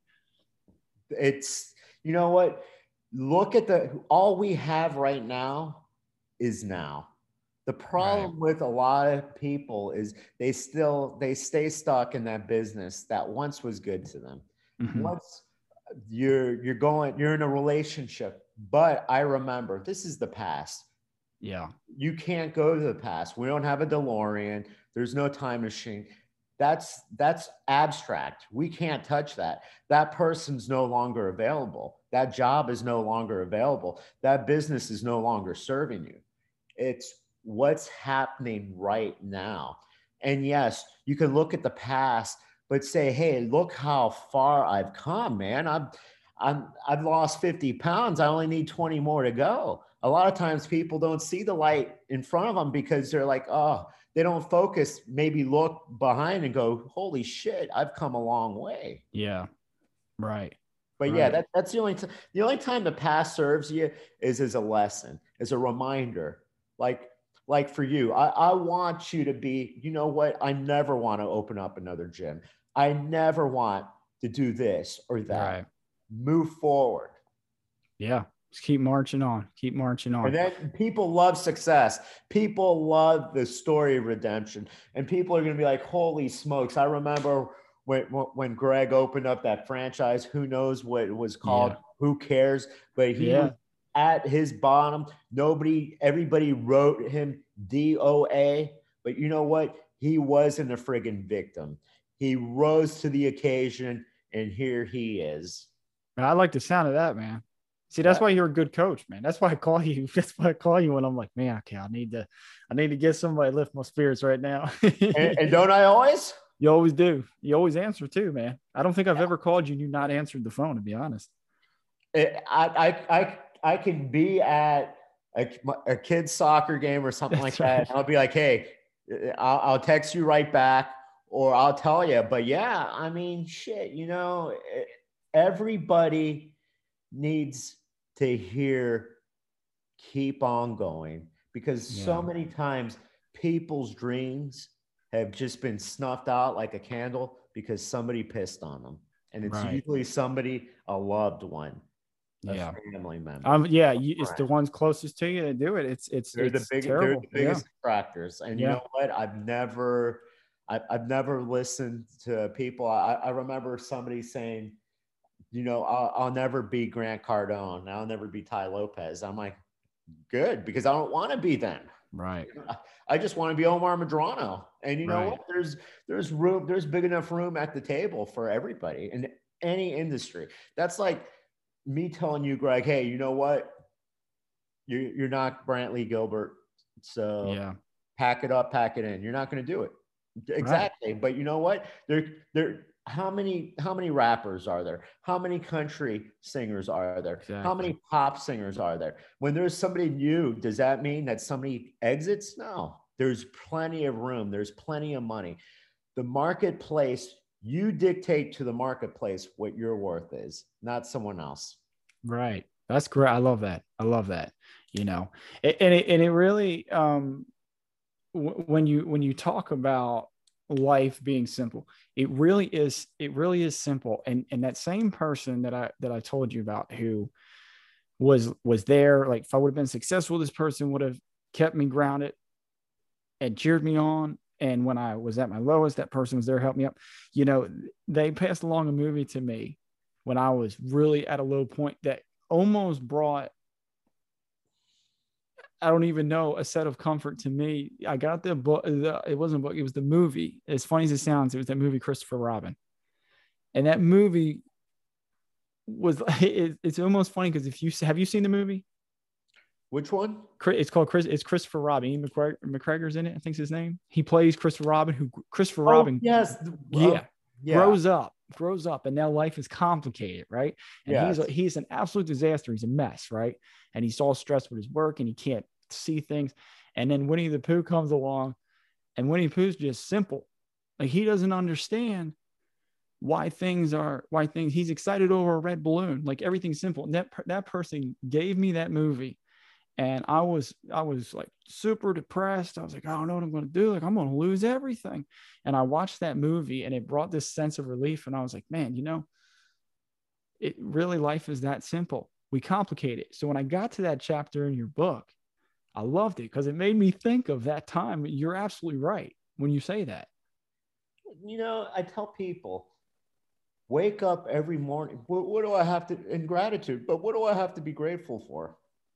It's, you know what, look at the, all we have right now is now. The problem right. with a lot of people is they still, they stay stuck in that business that once was good to them. Mm-hmm. Once you're, you're going, you're in a relationship, but I remember this is the past. Yeah. You can't go to the past. We don't have a DeLorean. There's no time machine. That's, that's abstract. We can't touch that. That person's no longer available. That job is no longer available. That business is no longer serving you. It's what's happening right now. And yes, you can look at the past, but say, hey, look how far I've come, man. I'm, I'm, I've lost fifty pounds. I only need twenty more to go. A lot of times people don't see the light in front of them because they're like, oh, they don't focus, maybe look behind and go, holy shit, I've come a long way. Yeah. Right. But right. yeah, that, that's the only time, the only time the past serves you is as a lesson, as a reminder. Like, like for you, I, I want you to be, you know what? I never want to open up another gym. I never want to do this or that. Right. Move forward. Yeah. Just keep marching on, keep marching on. And then people love success. People love the story of redemption. And people are going to be like, holy smokes. I remember when, when Greg opened up that franchise, who knows what it was called, yeah. Who cares? But he yeah. was at his bottom. Nobody, everybody wrote him D O A. But you know what? He wasn't a friggin' victim. He rose to the occasion, and here he is. I like the sound of that, man. See, that's why you're a good coach, man. That's why I call you. That's why I call you when I'm like, man, okay, I need to, I need to get somebody to lift my spirits right now. and, and don't I always? You always do. You always answer too, man. I don't think I've ever called you and you not answered the phone, to be honest. It, I, I, I, I can be at a, a kid's soccer game or something That's like right. that. And I'll be like, hey, I'll, I'll text you right back, or I'll tell you. But yeah, I mean, shit, you know, everybody needs to hear keep on going, because so Yeah. many times people's dreams have just been snuffed out like a candle because somebody pissed on them. And it's Right. usually somebody, a loved one, a Yeah. family member. Um, yeah, you, it's the ones closest to you that do it. It's it's They're the it's big, they're the terrible. Yeah. biggest attractors. And you Yeah. know what? I've never, I, I've never listened to people. I, I remember somebody saying, you know, I'll, I'll never be Grant Cardone. I'll never be Ty Lopez. I'm like, good, because I don't want to be them. Right. I just want to be Omar Madrano. And you know Right. what? There's there's room, there's big enough room at the table for everybody in any industry. That's like me telling you, Greg, hey, you know what? You're you're not Brantley Gilbert. So Yeah. pack it up, pack it in. You're not going to do it. Right. Exactly. But you know what? There, there, how many, how many rappers are there? How many country singers are there? Exactly. How many pop singers are there? When there's somebody new, does that mean that somebody exits? No, there's plenty of room. There's plenty of money. The marketplace, you dictate to the marketplace what your worth is, not someone else. Right. That's great. I love that. I love that. You know, and and it, and it really, um, w- when you, when you talk about life being simple, it really is, it really is simple. And, and that same person that I, that I told you about who was, was there, like if I would have been successful, this person would have kept me grounded and cheered me on. And when I was at my lowest, that person was there to help me up. You know, they passed along a movie to me when I was really at a low point that almost brought, I don't even know, a set of comfort to me. I got the book. The, it wasn't a book. It was the movie. As funny as it sounds, it was that movie, Christopher Robin. And that movie was, it, it's almost funny because if you, have you seen the movie? Which one? It's called Chris. It's Christopher Robin. Ian McGregor, McGregor's in it. I think's his name. He plays Christopher Robin, who Christopher Oh, Robin, yes. yeah, Um, yeah. grows up, grows up, and now life is complicated, right? And Yes. he's a, he's an absolute disaster. He's a mess, right? And he's all stressed with his work, and he can't see things. And then Winnie the Pooh comes along, and Winnie the Pooh's just simple. Like he doesn't understand why things are why things. He's excited over a red balloon. Like everything's simple. And that that person gave me that movie. And I was, I was like super depressed. I was like, I don't know what I'm going to do. Like, I'm going to lose everything. And I watched that movie and it brought this sense of relief. And I was like, man, you know, it really, life is that simple. We complicate it. So when I got to that chapter in your book, I loved it because it made me think of that time. You're absolutely right when you say that. You know, I tell people, wake up every morning. What, what do I have to, in gratitude, but what do I have to be grateful for?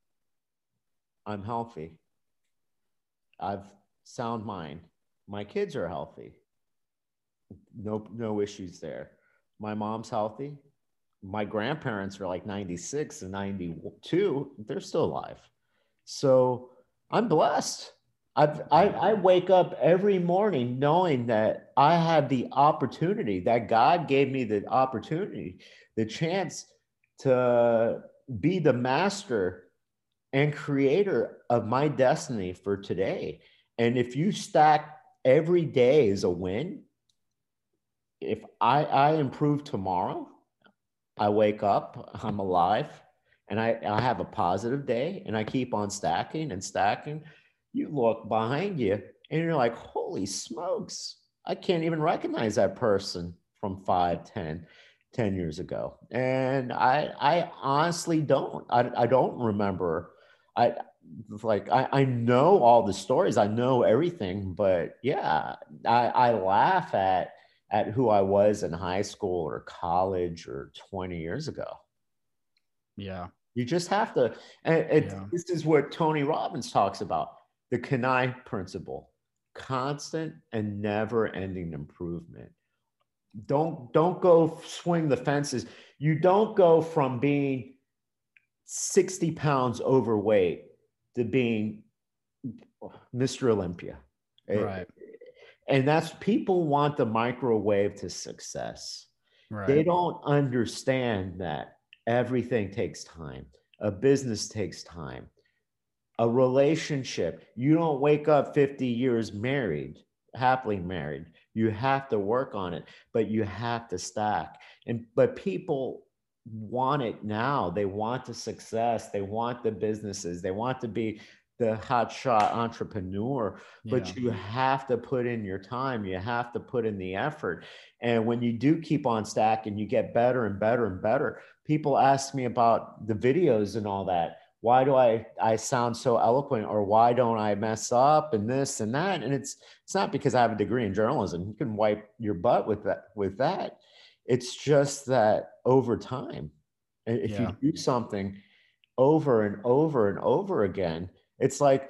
I'm healthy. I've sound mind. My kids are healthy. No, no issues there. My mom's healthy. My grandparents are like ninety-six and ninety-two. They're still alive. So I'm blessed. I've, I, I wake up every morning knowing that I have the opportunity, that God gave me the opportunity, the chance to be the master and creator of my destiny for today. And if you stack every day as a win, if I, I improve tomorrow, I wake up, I'm alive, and I, I have a positive day, and I keep on stacking and stacking. You look behind you and you're like, holy smokes, I can't even recognize that person from five, ten, ten years ago. And I, I honestly don't. I, I don't remember. I like I, I know all the stories, I know everything, but yeah, I, I laugh at at who I was in high school or college or twenty years ago. Yeah. You just have to, and it, Yeah. this is what Tony Robbins talks about, the Kenai principle, constant and never ending improvement. Don't, don't go swing the fences. You don't go from being sixty pounds overweight to being Mister Olympia. Right. And that's, people want the microwave to success. Right. They don't understand that everything takes time. A business takes time. A relationship, you don't wake up fifty years married, happily married. You have to work on it, but you have to stack. And but people want it now. They want the success. They want the businesses. They want to be the hotshot entrepreneur, Yeah. but you have to put in your time. You have to put in the effort. And when you do keep on stacking, you get better and better and better. People ask me about the videos and all that. Why do I, I sound so eloquent, or why don't I mess up and this and that? And it's, it's not because I have a degree in journalism. You can wipe your butt with that, with that. It's just that over time, if Yeah. you do something over and over and over again, it's like,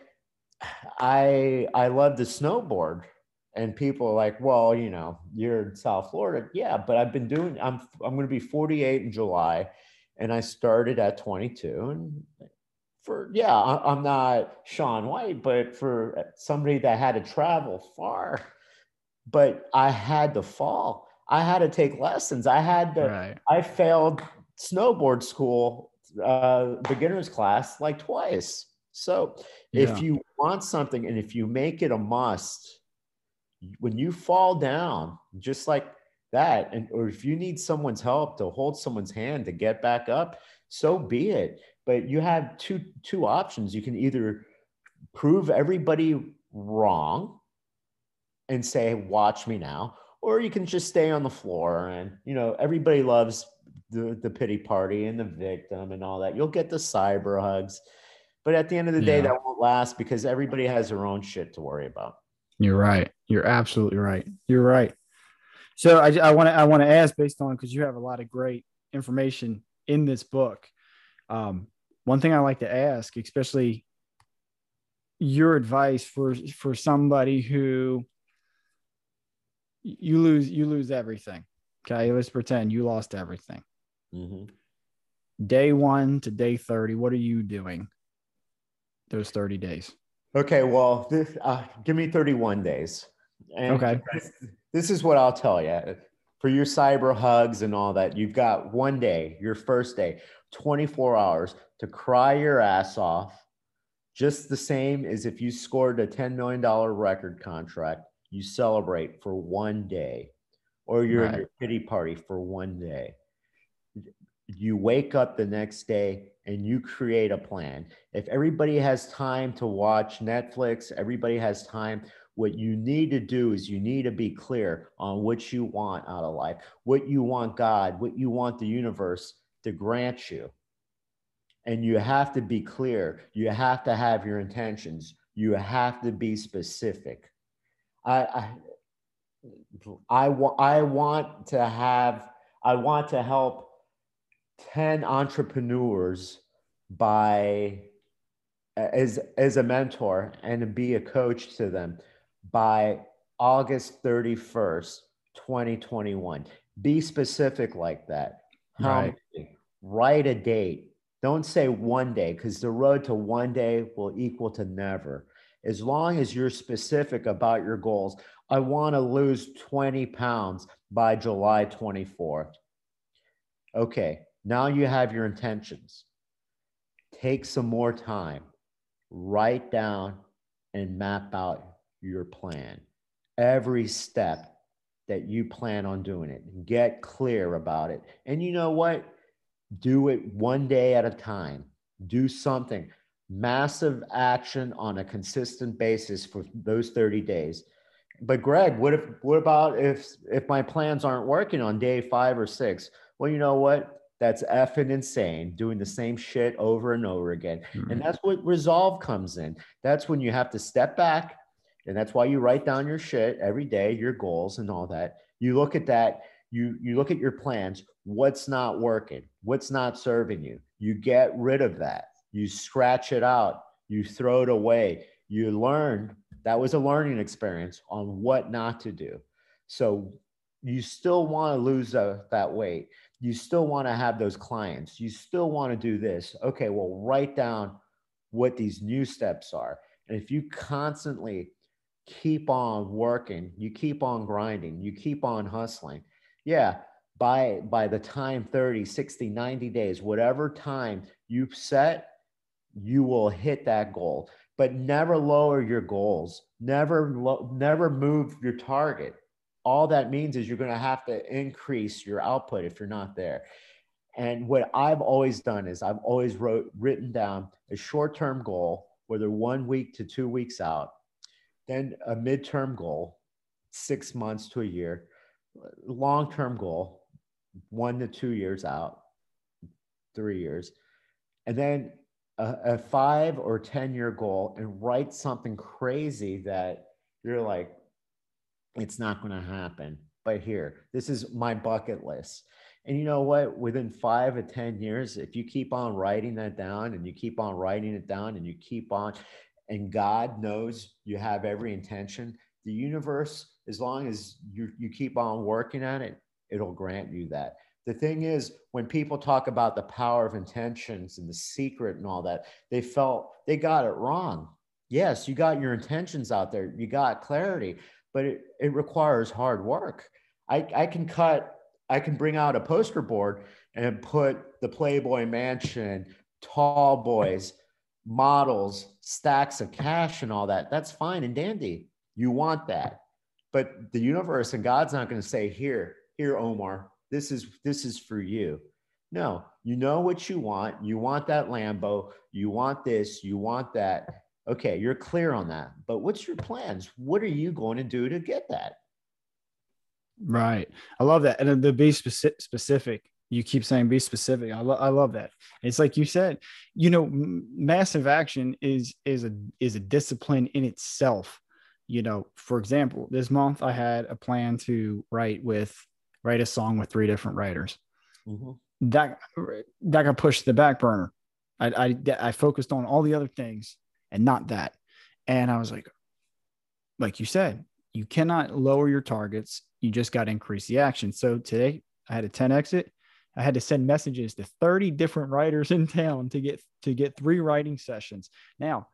I, I love to snowboard, and people are like, well, you know, you're in South Florida. Yeah, but I've been doing, I'm, I'm going to be forty-eight in July, and I started at twenty-two. And for, yeah, I'm not Shaun White, but for somebody that had to travel far, but I had to fall. I had to take lessons. I had to, Right. I failed snowboard school, uh, beginner's class like twice. So if Yeah. you want something and if you make it a must, when you fall down, just like that, and or if you need someone's help to hold someone's hand to get back up, so be it. But you have two two options. You can either prove everybody wrong and say, watch me now, or you can just stay on the floor. And you know, everybody loves the, the pity party and the victim and all that. You'll get the cyber hugs, but at the end of the day, Yeah. that won't last, because everybody has their own shit to worry about. You're right. You're absolutely right. You're right. So I want to I want to ask, based on, because you have a lot of great information in this book. Um, one thing I like to ask, especially your advice for for somebody who you lose you lose everything. Okay, let's pretend you lost everything. Mm-hmm. Day one to day thirty, what are you doing those thirty days? Okay, well, this, uh, give me thirty-one days. And Okay. this, this is what I'll tell you. For your cyber hugs and all that, you've got one day, your first day, twenty-four hours to cry your ass off, just the same as if you scored a ten million dollars record contract. You celebrate for one day, or you're in Right. your pity party for one day. You wake up the next day and you create a plan. If everybody has time to watch Netflix, everybody has time. What you need to do is you need to be clear on what you want out of life, what you want God, what you want the universe to grant you. And you have to be clear. You have to have your intentions. You have to be specific. I, I, I, wa- I want to have, I want to help ten entrepreneurs by as as a mentor and be a coach to them by August thirty-first, twenty twenty-one. Be specific like that. How Right. many? Write a date. Don't say one day, because the road to one day will equal to never. As long as you're specific about your goals, I want to lose twenty pounds by July twenty-fourth. Okay, now you have your intentions. Take some more time. Write down and map out your plan. Every step that you plan on doing it. Get clear about it. And you know what? Do it one day at a time. Do something. Massive action on a consistent basis for those thirty days. But Greg, what if what about if if my plans aren't working on day five or six? Well, you know what? That's effing insane, doing the same shit over and over again. And Right. that's what resolve comes in. That's when you have to step back. And that's why you write down your shit every day, your goals and all that. You look at that, you you look at your plans, what's not working, what's not serving you. You get rid of that. You scratch it out, you throw it away. You learn, that was a learning experience on what not to do. So you still want to lose uh, that weight. You still want to have those clients. You still want to do this. Okay, well, write down what these new steps are. And if you constantly keep on working, you keep on grinding, you keep on hustling, yeah, by by the time thirty, sixty, ninety days, whatever time you set, you will hit that goal. But never lower your goals. Never, lo- never move your target. All that means is you're going to have to increase your output if you're not there. And what I've always done is I've always wrote written down a short-term goal, whether one week to two weeks out, then a midterm goal, six months to a year, long-term goal, one to two years out, three years, and then a, a five or ten year goal, and write something crazy that you're like, it's not going to happen. But here, this is my bucket list. And you know what? Within five or ten years, if you keep on writing that down and you keep on writing it down and you keep on, and God knows you have every intention, the universe, as long as you, you keep on working at it, it'll grant you that. The thing is, when people talk about the power of intentions and the secret and all that, they felt they got it wrong. Yes, you got your intentions out there, you got clarity, but it, it requires hard work. I, I can cut, I can bring out a poster board and put the Playboy Mansion, tall boys, models, stacks of cash and all that. That's fine and dandy. You want that. But the universe and God's not going to say, here, here, Omar, this is, this is for you. No, you know what you want. You want that Lambo. You want this, you want that. Okay, you're clear on that. But what's your plans? What are you going to do to get that? Right. I love that. And the be specific, specific. You keep saying be specific. I, lo- I love that. It's like you said, you know, m- massive action is is a is a discipline in itself. You know, for example, this month I had a plan to write with write a song with three different writers. Mm-hmm. That that got pushed to the back burner. I, I I focused on all the other things and not that. And I was like, like you said, you cannot lower your targets. You just got to increase the action. So today I had a ten exit. I had to send messages to thirty different writers in town to get to get three writing sessions. Now,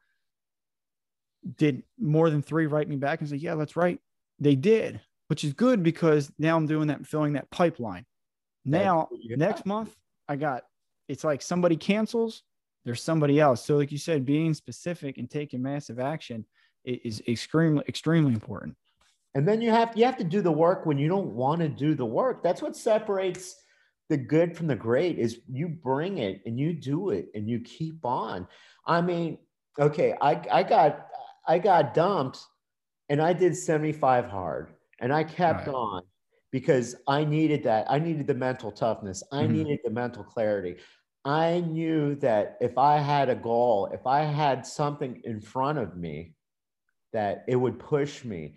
did more than three write me back and say, yeah, let's write? They did, which is good because now I'm doing that, filling that pipeline. Now, next month, I got, it's like somebody cancels, there's somebody else. So like you said, being specific and taking massive action is extremely, extremely important. And then you have, you have to do the work when you don't want to do the work. That's what separates the good from the great, is you bring it and you do it and you keep on. I mean, okay, I, I got, I got dumped and I did seventy-five hard and I kept right. on because I needed that. I needed the mental toughness. I mm-hmm. needed the mental clarity. I knew that if I had a goal, if I had something in front of me, that it would push me,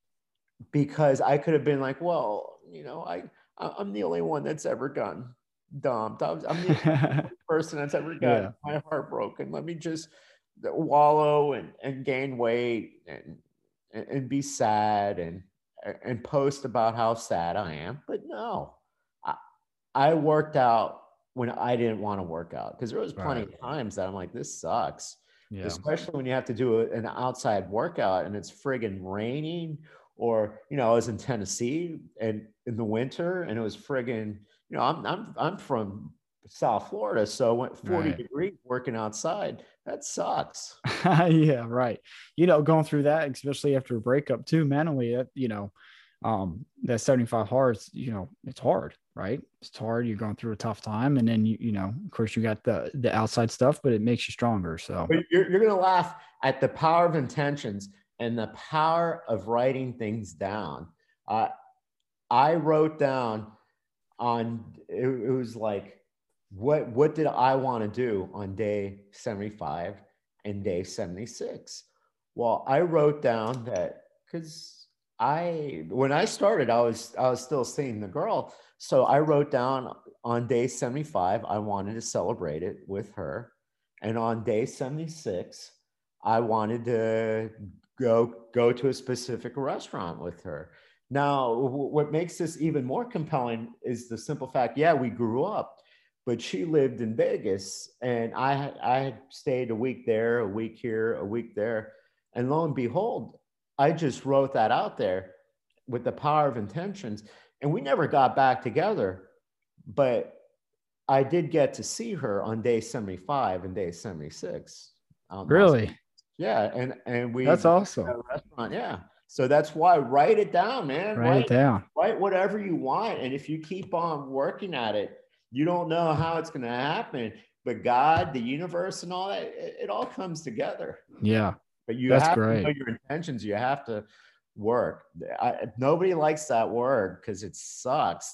because I could have been like, well, you know, I, I'm the only one that's ever gotten dumped. I was, I'm the only person that's ever got yeah. my heart broken. Let me just wallow and, and gain weight and, and be sad and, and post about how sad I am. But no, I, I worked out when I didn't want to work out, because there was plenty right. of times that I'm like, this sucks. Yeah. Especially when you have to do a, an outside workout and it's friggin' raining. Or, you know, I was in Tennessee and in the winter and it was friggin', you know, I'm, I'm, I'm from South Florida. So I went forty right. degrees working outside. That sucks. Yeah. Right. You know, going through that, especially after a breakup too, mentally, you know, um, that seventy-five hard, you know, it's hard, right? It's hard. You're going through a tough time. And then, you, you know, of course you got the, the outside stuff, but it makes you stronger. So but you're, you're going to laugh at the power of intentions and the power of writing things down. Uh, I wrote down on, it, it was like, what, what did I want to do on day seventy-five and day seventy-six? Well, I wrote down that, because I, when I started, I was, I was still seeing the girl. So I wrote down on day seventy-five, I wanted to celebrate it with her. And on day seventy-six, I wanted to go go to a specific restaurant with her. Now, what makes this even more compelling is the simple fact, yeah, we grew up, but she lived in Vegas and I, I had stayed a week there, a week here, a week there. And lo and behold, I just wrote that out there with the power of intentions. And we never got back together. But I did get to see her on day seventy-five and day seventy-six. Um, Really? yeah, and and we That's went to awesome. a restaurant. Yeah, so that's why write it down, man. Write it Write down. write whatever you want, and if you keep on working at it, you don't know how it's going to happen. But God, the universe, and all that, it, it all comes together. Yeah. But you That's have to know great. your intentions. You have to work. I, nobody likes that word because it sucks.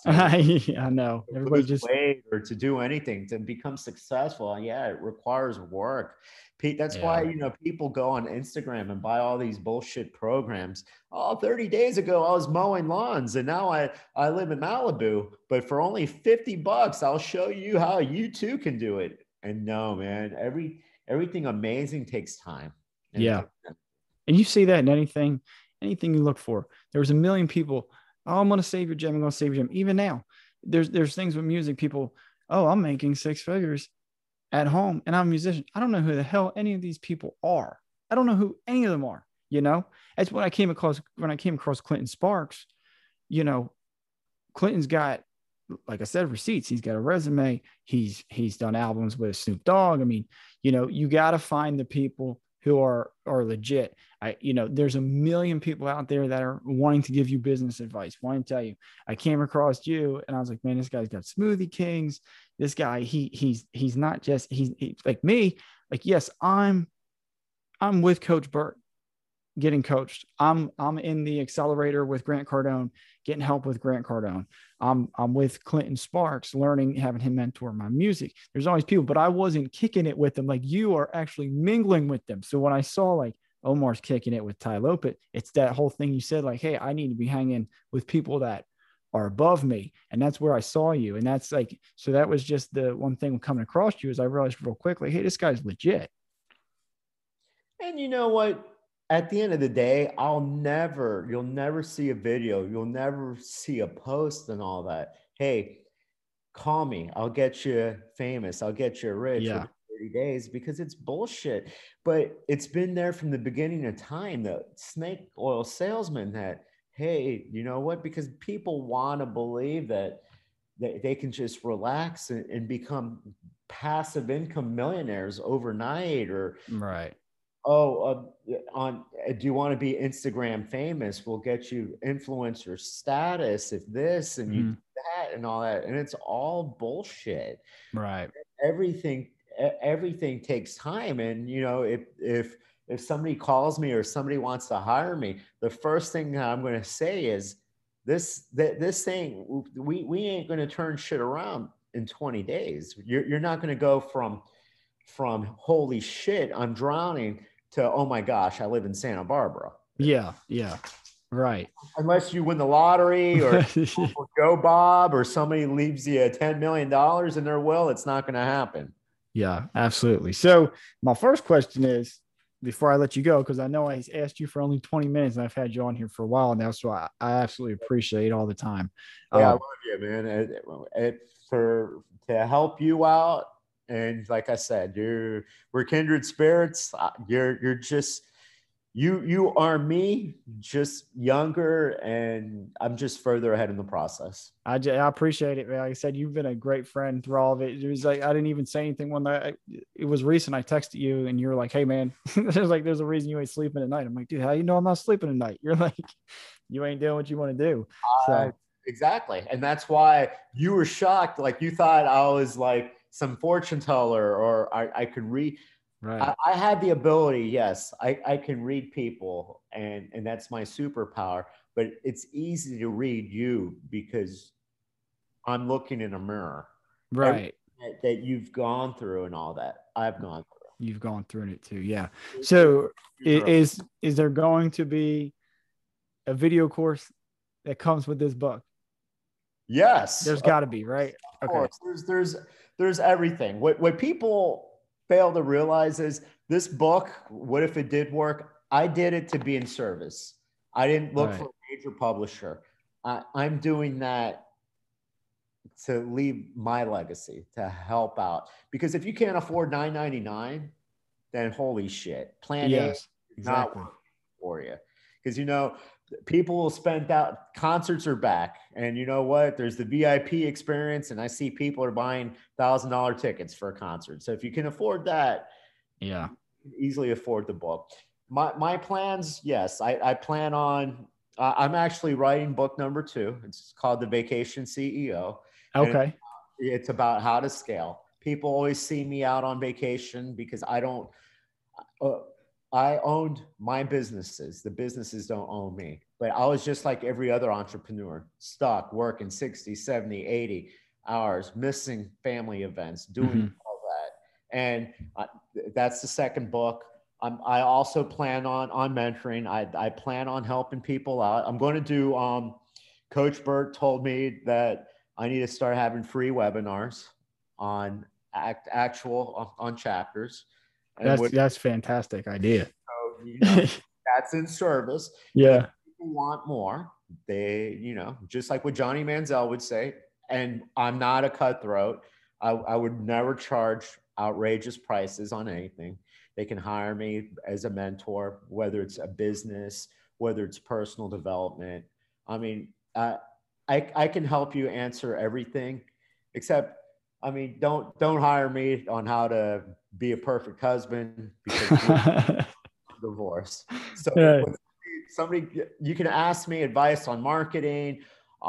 I know. To Everybody lose just, weight or to do anything to become successful. Yeah, it requires work. Pete, that's why, yeah. you know, people go on Instagram and buy all these bullshit programs. Oh, thirty days ago, I was mowing lawns and now I, I live in Malibu, but for only fifty bucks, I'll show you how you too can do it. And no, man, every, everything amazing takes time. And Yeah. And you see that in anything, anything you look for. There's a million people. Oh, I'm going to save your gym. I'm going to save your gym. Even now, there's there's things with music. People, oh, I'm making six figures at home, and I'm a musician. I don't know who the hell any of these people are. I don't know who any of them are. You know, that's when I came across when I came across Clinton Sparks. You know, Clinton's got, like I said, receipts. He's got a resume. He's he's done albums with Snoop Dogg. I mean, you know, you got to find the people who are are legit. I, you know, there's a million people out there that are wanting to give you business advice, wanting to tell you. I came across you, and I was like, man, this guy's got Smoothie Kings. This guy, he he's he's not just he's he, like me. Like, yes, I'm I'm with Coach Burt, getting coached. I'm I'm in the accelerator with Grant Cardone, getting help with Grant Cardone. I'm I'm with Clinton Sparks, learning, having him mentor my music. There's always people, but I wasn't kicking it with them. Like, you are actually mingling with them. So when I saw like Omar's kicking it with Ty Lopez, it's that whole thing you said, like, hey, I need to be hanging with people that are above me. And that's where I saw you. And that's like, so that was just the one thing coming across you, is I realized real quick, like, hey, this guy's legit. And you know what? At the end of the day, I'll never, you'll never see a video. You'll never see a post and all that. Hey, call me. I'll get you famous. I'll get you rich Yeah. within thirty days, because it's bullshit. But it's been there from the beginning of time, the snake oil salesman, that, hey, you know what? Because people want to believe that they, they can just relax and, and become passive income millionaires overnight, or Right. oh, uh, on uh, do you want to be Instagram famous? We'll get you influencer status, if this and you Mhm. do that and all that. And it's all bullshit. Right. Everything, e- everything takes time. And you know, if if if somebody calls me or somebody wants to hire me, the first thing that I'm going to say is this that this thing, we we ain't going to turn shit around in twenty days. You're you're not going to go from from holy shit, I'm drowning, to, oh my gosh, I live in Santa Barbara. Yeah. Yeah. Right. Unless you win the lottery, or Uncle Joe Bob, or somebody leaves you ten million dollars in their will, it's not going to happen. Yeah, absolutely. So my first question is, before I let you go, because I know I asked you for only twenty minutes and I've had you on here for a while now, so I, I absolutely appreciate all the time. Yeah, I Uh, love you, man. It, it, for to help you out, and like I said, you're we're kindred spirits. Uh, You're you're just you you are me, just younger, and I'm just further ahead in the process. I, j- I appreciate it, man. Like I said, you've been a great friend through all of it. It was like, I didn't even say anything when I, it was recent. I texted you and you're like, hey, man, there's like, there's a reason you ain't sleeping at night. I'm like, dude, how you know I'm not sleeping at night? You're like, you ain't doing what you want to do. Uh, So, exactly. And that's why you were shocked. Like, you thought I was like some fortune teller, or I, I could read. right. I, I had the ability, yes, I, I can read people, and, and that's my superpower. But it's easy to read you because I'm looking in a mirror. Everything Right. that, that you've gone through and all that, I've gone You've gone through it too. Yeah. through. So You're- i- is, is there going to be a video course that comes with this book? Yes, There's of got to be, right? Okay. course. There's there's there's everything. What what people fail to realize is this book, what if it did work? I did it to be in service. I didn't look for Right. a major publisher. I, I'm doing that to leave my legacy, to help out. Because if you can't afford nine ninety-nine, then holy shit, Plan A Yes, is not exactly. working for you. Because you know, people will spend out. Concerts are back, and you know what? There's the V I P experience, and I see people are buying thousand dollar tickets for a concert. So if you can afford that, Yeah. easily afford the book. My my plans, yes, I, I plan on. Uh, I'm actually writing book number two. It's called The Vacation C E O. And Okay. it's about how to scale. People always see me out on vacation because I don't. Uh, I owned my businesses. The businesses don't own me. But I was just like every other entrepreneur, stuck working sixty, seventy, eighty hours, missing family events, doing Mhm. all that. And uh, that's the second book. I'm, I also plan on on mentoring. I, I plan on helping people out. I'm going to do. Um, Coach Burt told me that I need to start having free webinars on act, actual on chapters, and That's what that's fantastic idea. so, you know that's in service. And if Yeah. people want more, they you know just like what Johnny Manziel would say. And I'm not a cutthroat. I, I would never charge outrageous prices on anything. They can hire me as a mentor, whether it's a business, whether it's personal development. I mean, uh, I, I can help you answer everything, except, I mean, don't don't hire me on how to be a perfect husband because we're divorced. So Right. when somebody, you can ask me advice on marketing,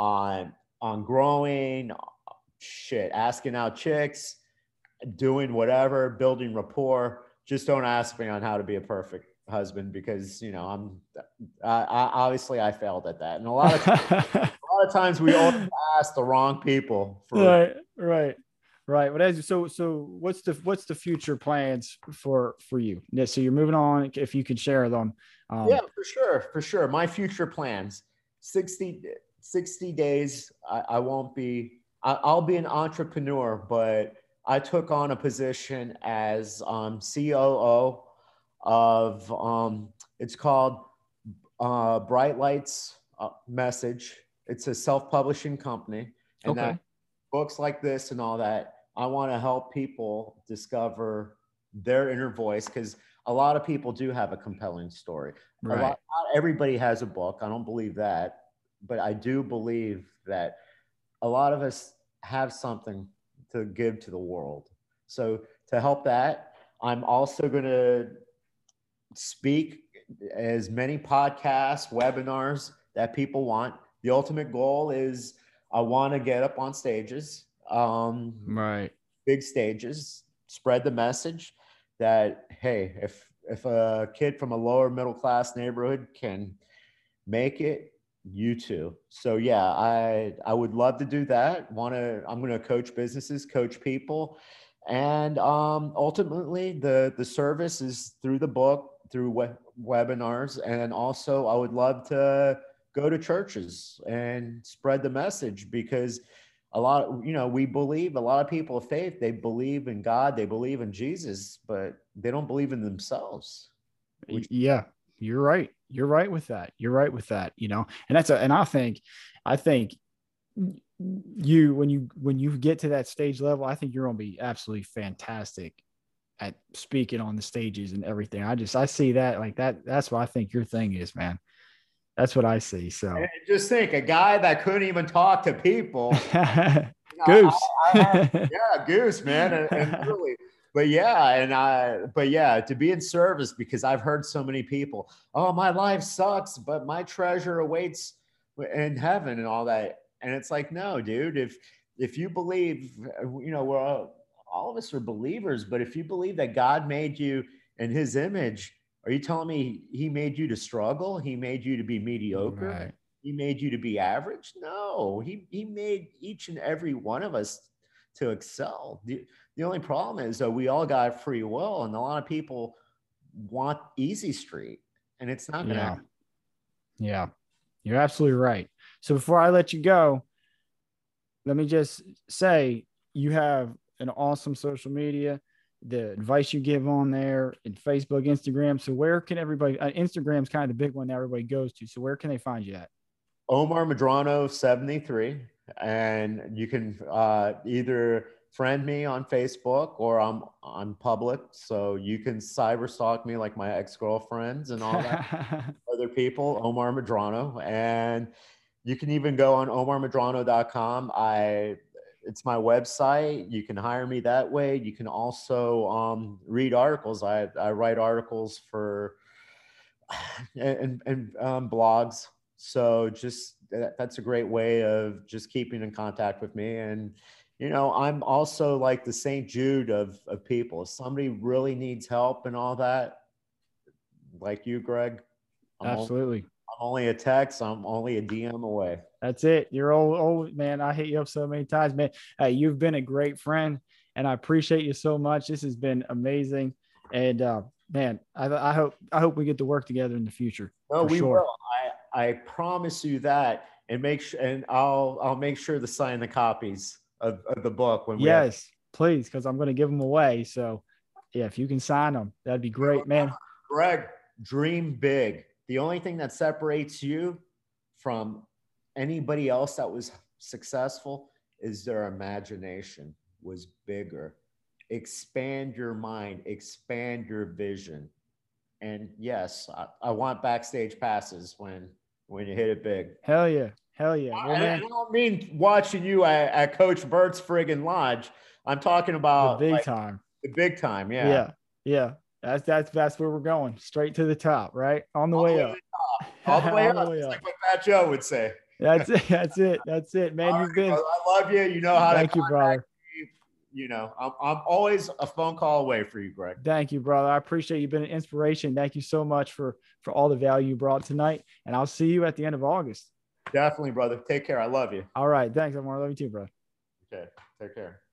on on growing, shit, asking out chicks, doing whatever, building rapport. Just don't ask me on how to be a perfect husband because you know I'm I, I obviously I failed at that, and a lot of a lot of times we always ask the wrong people for. Right, right, right. But as so, so what's the what's the future plans for for you? Yeah, so you're moving on. If you could share them. Yeah, Um, for sure, for sure. My future plans: sixty, sixty days. I, I won't be. I, I'll be an entrepreneur, but I took on a position as um, C O O of. Um, it's called uh, Bright Lights uh, Message. It's a self-publishing company, and that okay. books like this and all that, I want to help people discover their inner voice because a lot of people do have a compelling story. A lot, Right. not everybody has a book. I don't believe that, but I do believe that a lot of us have something to give to the world. So to help that, I'm also going to speak as many podcasts, webinars that people want. The ultimate goal is I want to get up on stages, um, Right. big stages, spread the message that, hey, if if a kid from a lower middle class neighborhood can make it, you too. So yeah, I I would love to do that. Want to I'm going to coach businesses, coach people, and um, ultimately the the service is through the book, through web, webinars, and also I would love to go to churches and spread the message because a lot of, you know, we believe, a lot of people of faith, they believe in God, they believe in Jesus, but they don't believe in themselves, which Yeah, you're right. You're right with that. You're right with that. You know, and that's a, and I think, I think you, when you, when you get to that stage level, I think you're going to be absolutely fantastic at speaking on the stages and everything. I just, I see that like that. That's what I think your thing is, man. That's what I see. and So just think a guy that couldn't even talk to people. You know, I, Goose. I have, yeah, Goose, man, and, and literally, but yeah, and I, but yeah, to be in service because I've heard so many people, oh, my life sucks, but my treasure awaits in heaven and all that, and it's like, no, dude, if if you believe, you know, we're all, all of us are believers, but if you believe that God made you in His image, are you telling me He made you to struggle? He made you to be mediocre? Right. He made you to be average? No, he, he made each and every one of us to excel. The, the only problem is that we all got free will, and a lot of people want easy street, and it's not going to Yeah. happen. Yeah. You're absolutely right. So before I let you go, let me just say you have an awesome social media, the advice you give on there and Facebook, Instagram. So where can everybody, uh, Instagram's kind of the big one that everybody goes to. So where can they find you at? Omar Madrano seventy-three, and you can uh, either friend me on Facebook or I'm on public, so you can cyber stalk me like my ex girlfriends and all that. Or other people, Omar Madrano, and you can even go on omar madrano dot com. I it's my website. You can hire me that way. You can also um, read articles. I I write articles for and and um, blogs. So just that, that's a great way of just keeping in contact with me. And you know, I'm also like the Saint Jude of of people. If somebody really needs help and all that, like you, Greg, I'm Absolutely. Only, I'm only a text. I'm only a D M away. That's it. You're old, old man. I hit you up so many times, man. Hey, you've been a great friend, and I appreciate you so much. This has been amazing, and uh, man, I, I hope I hope we get to work together in the future. No, we sure. will. I I promise you that, and make sure, and I'll I'll make sure to sign the copies of, of the book when we. Yes, have- please, because I'm going to give them away. So, yeah, if you can sign them, that'd be great, man. Greg, dream big. The only thing that separates you from anybody else that was successful is their imagination was bigger. Expand your mind, expand your vision. And yes, I, I want backstage passes when when you hit it big. Hell yeah. Hell yeah. Well, and man, I don't mean watching you at, at Coach Bert's friggin' lodge. I'm talking about the big like, time. The big time, yeah. Yeah. Yeah. That's that's that's where we're going. Straight to the top, right? On the All way the up. All the way All up. the way It's up. like what Fat Joe would say. That's it. That's it. That's it, man. All You've right, been. brother, I love you. You know how Thank to you, brother. me. You know, I'm, I'm always a phone call away for you, Greg. Thank you, brother. I appreciate you. You've been an inspiration. Thank you so much for for all the value you brought tonight. And I'll see you at the end of August. Definitely, brother. Take care. I love you. All right. Thanks. I love you too, bro. Okay. Take care.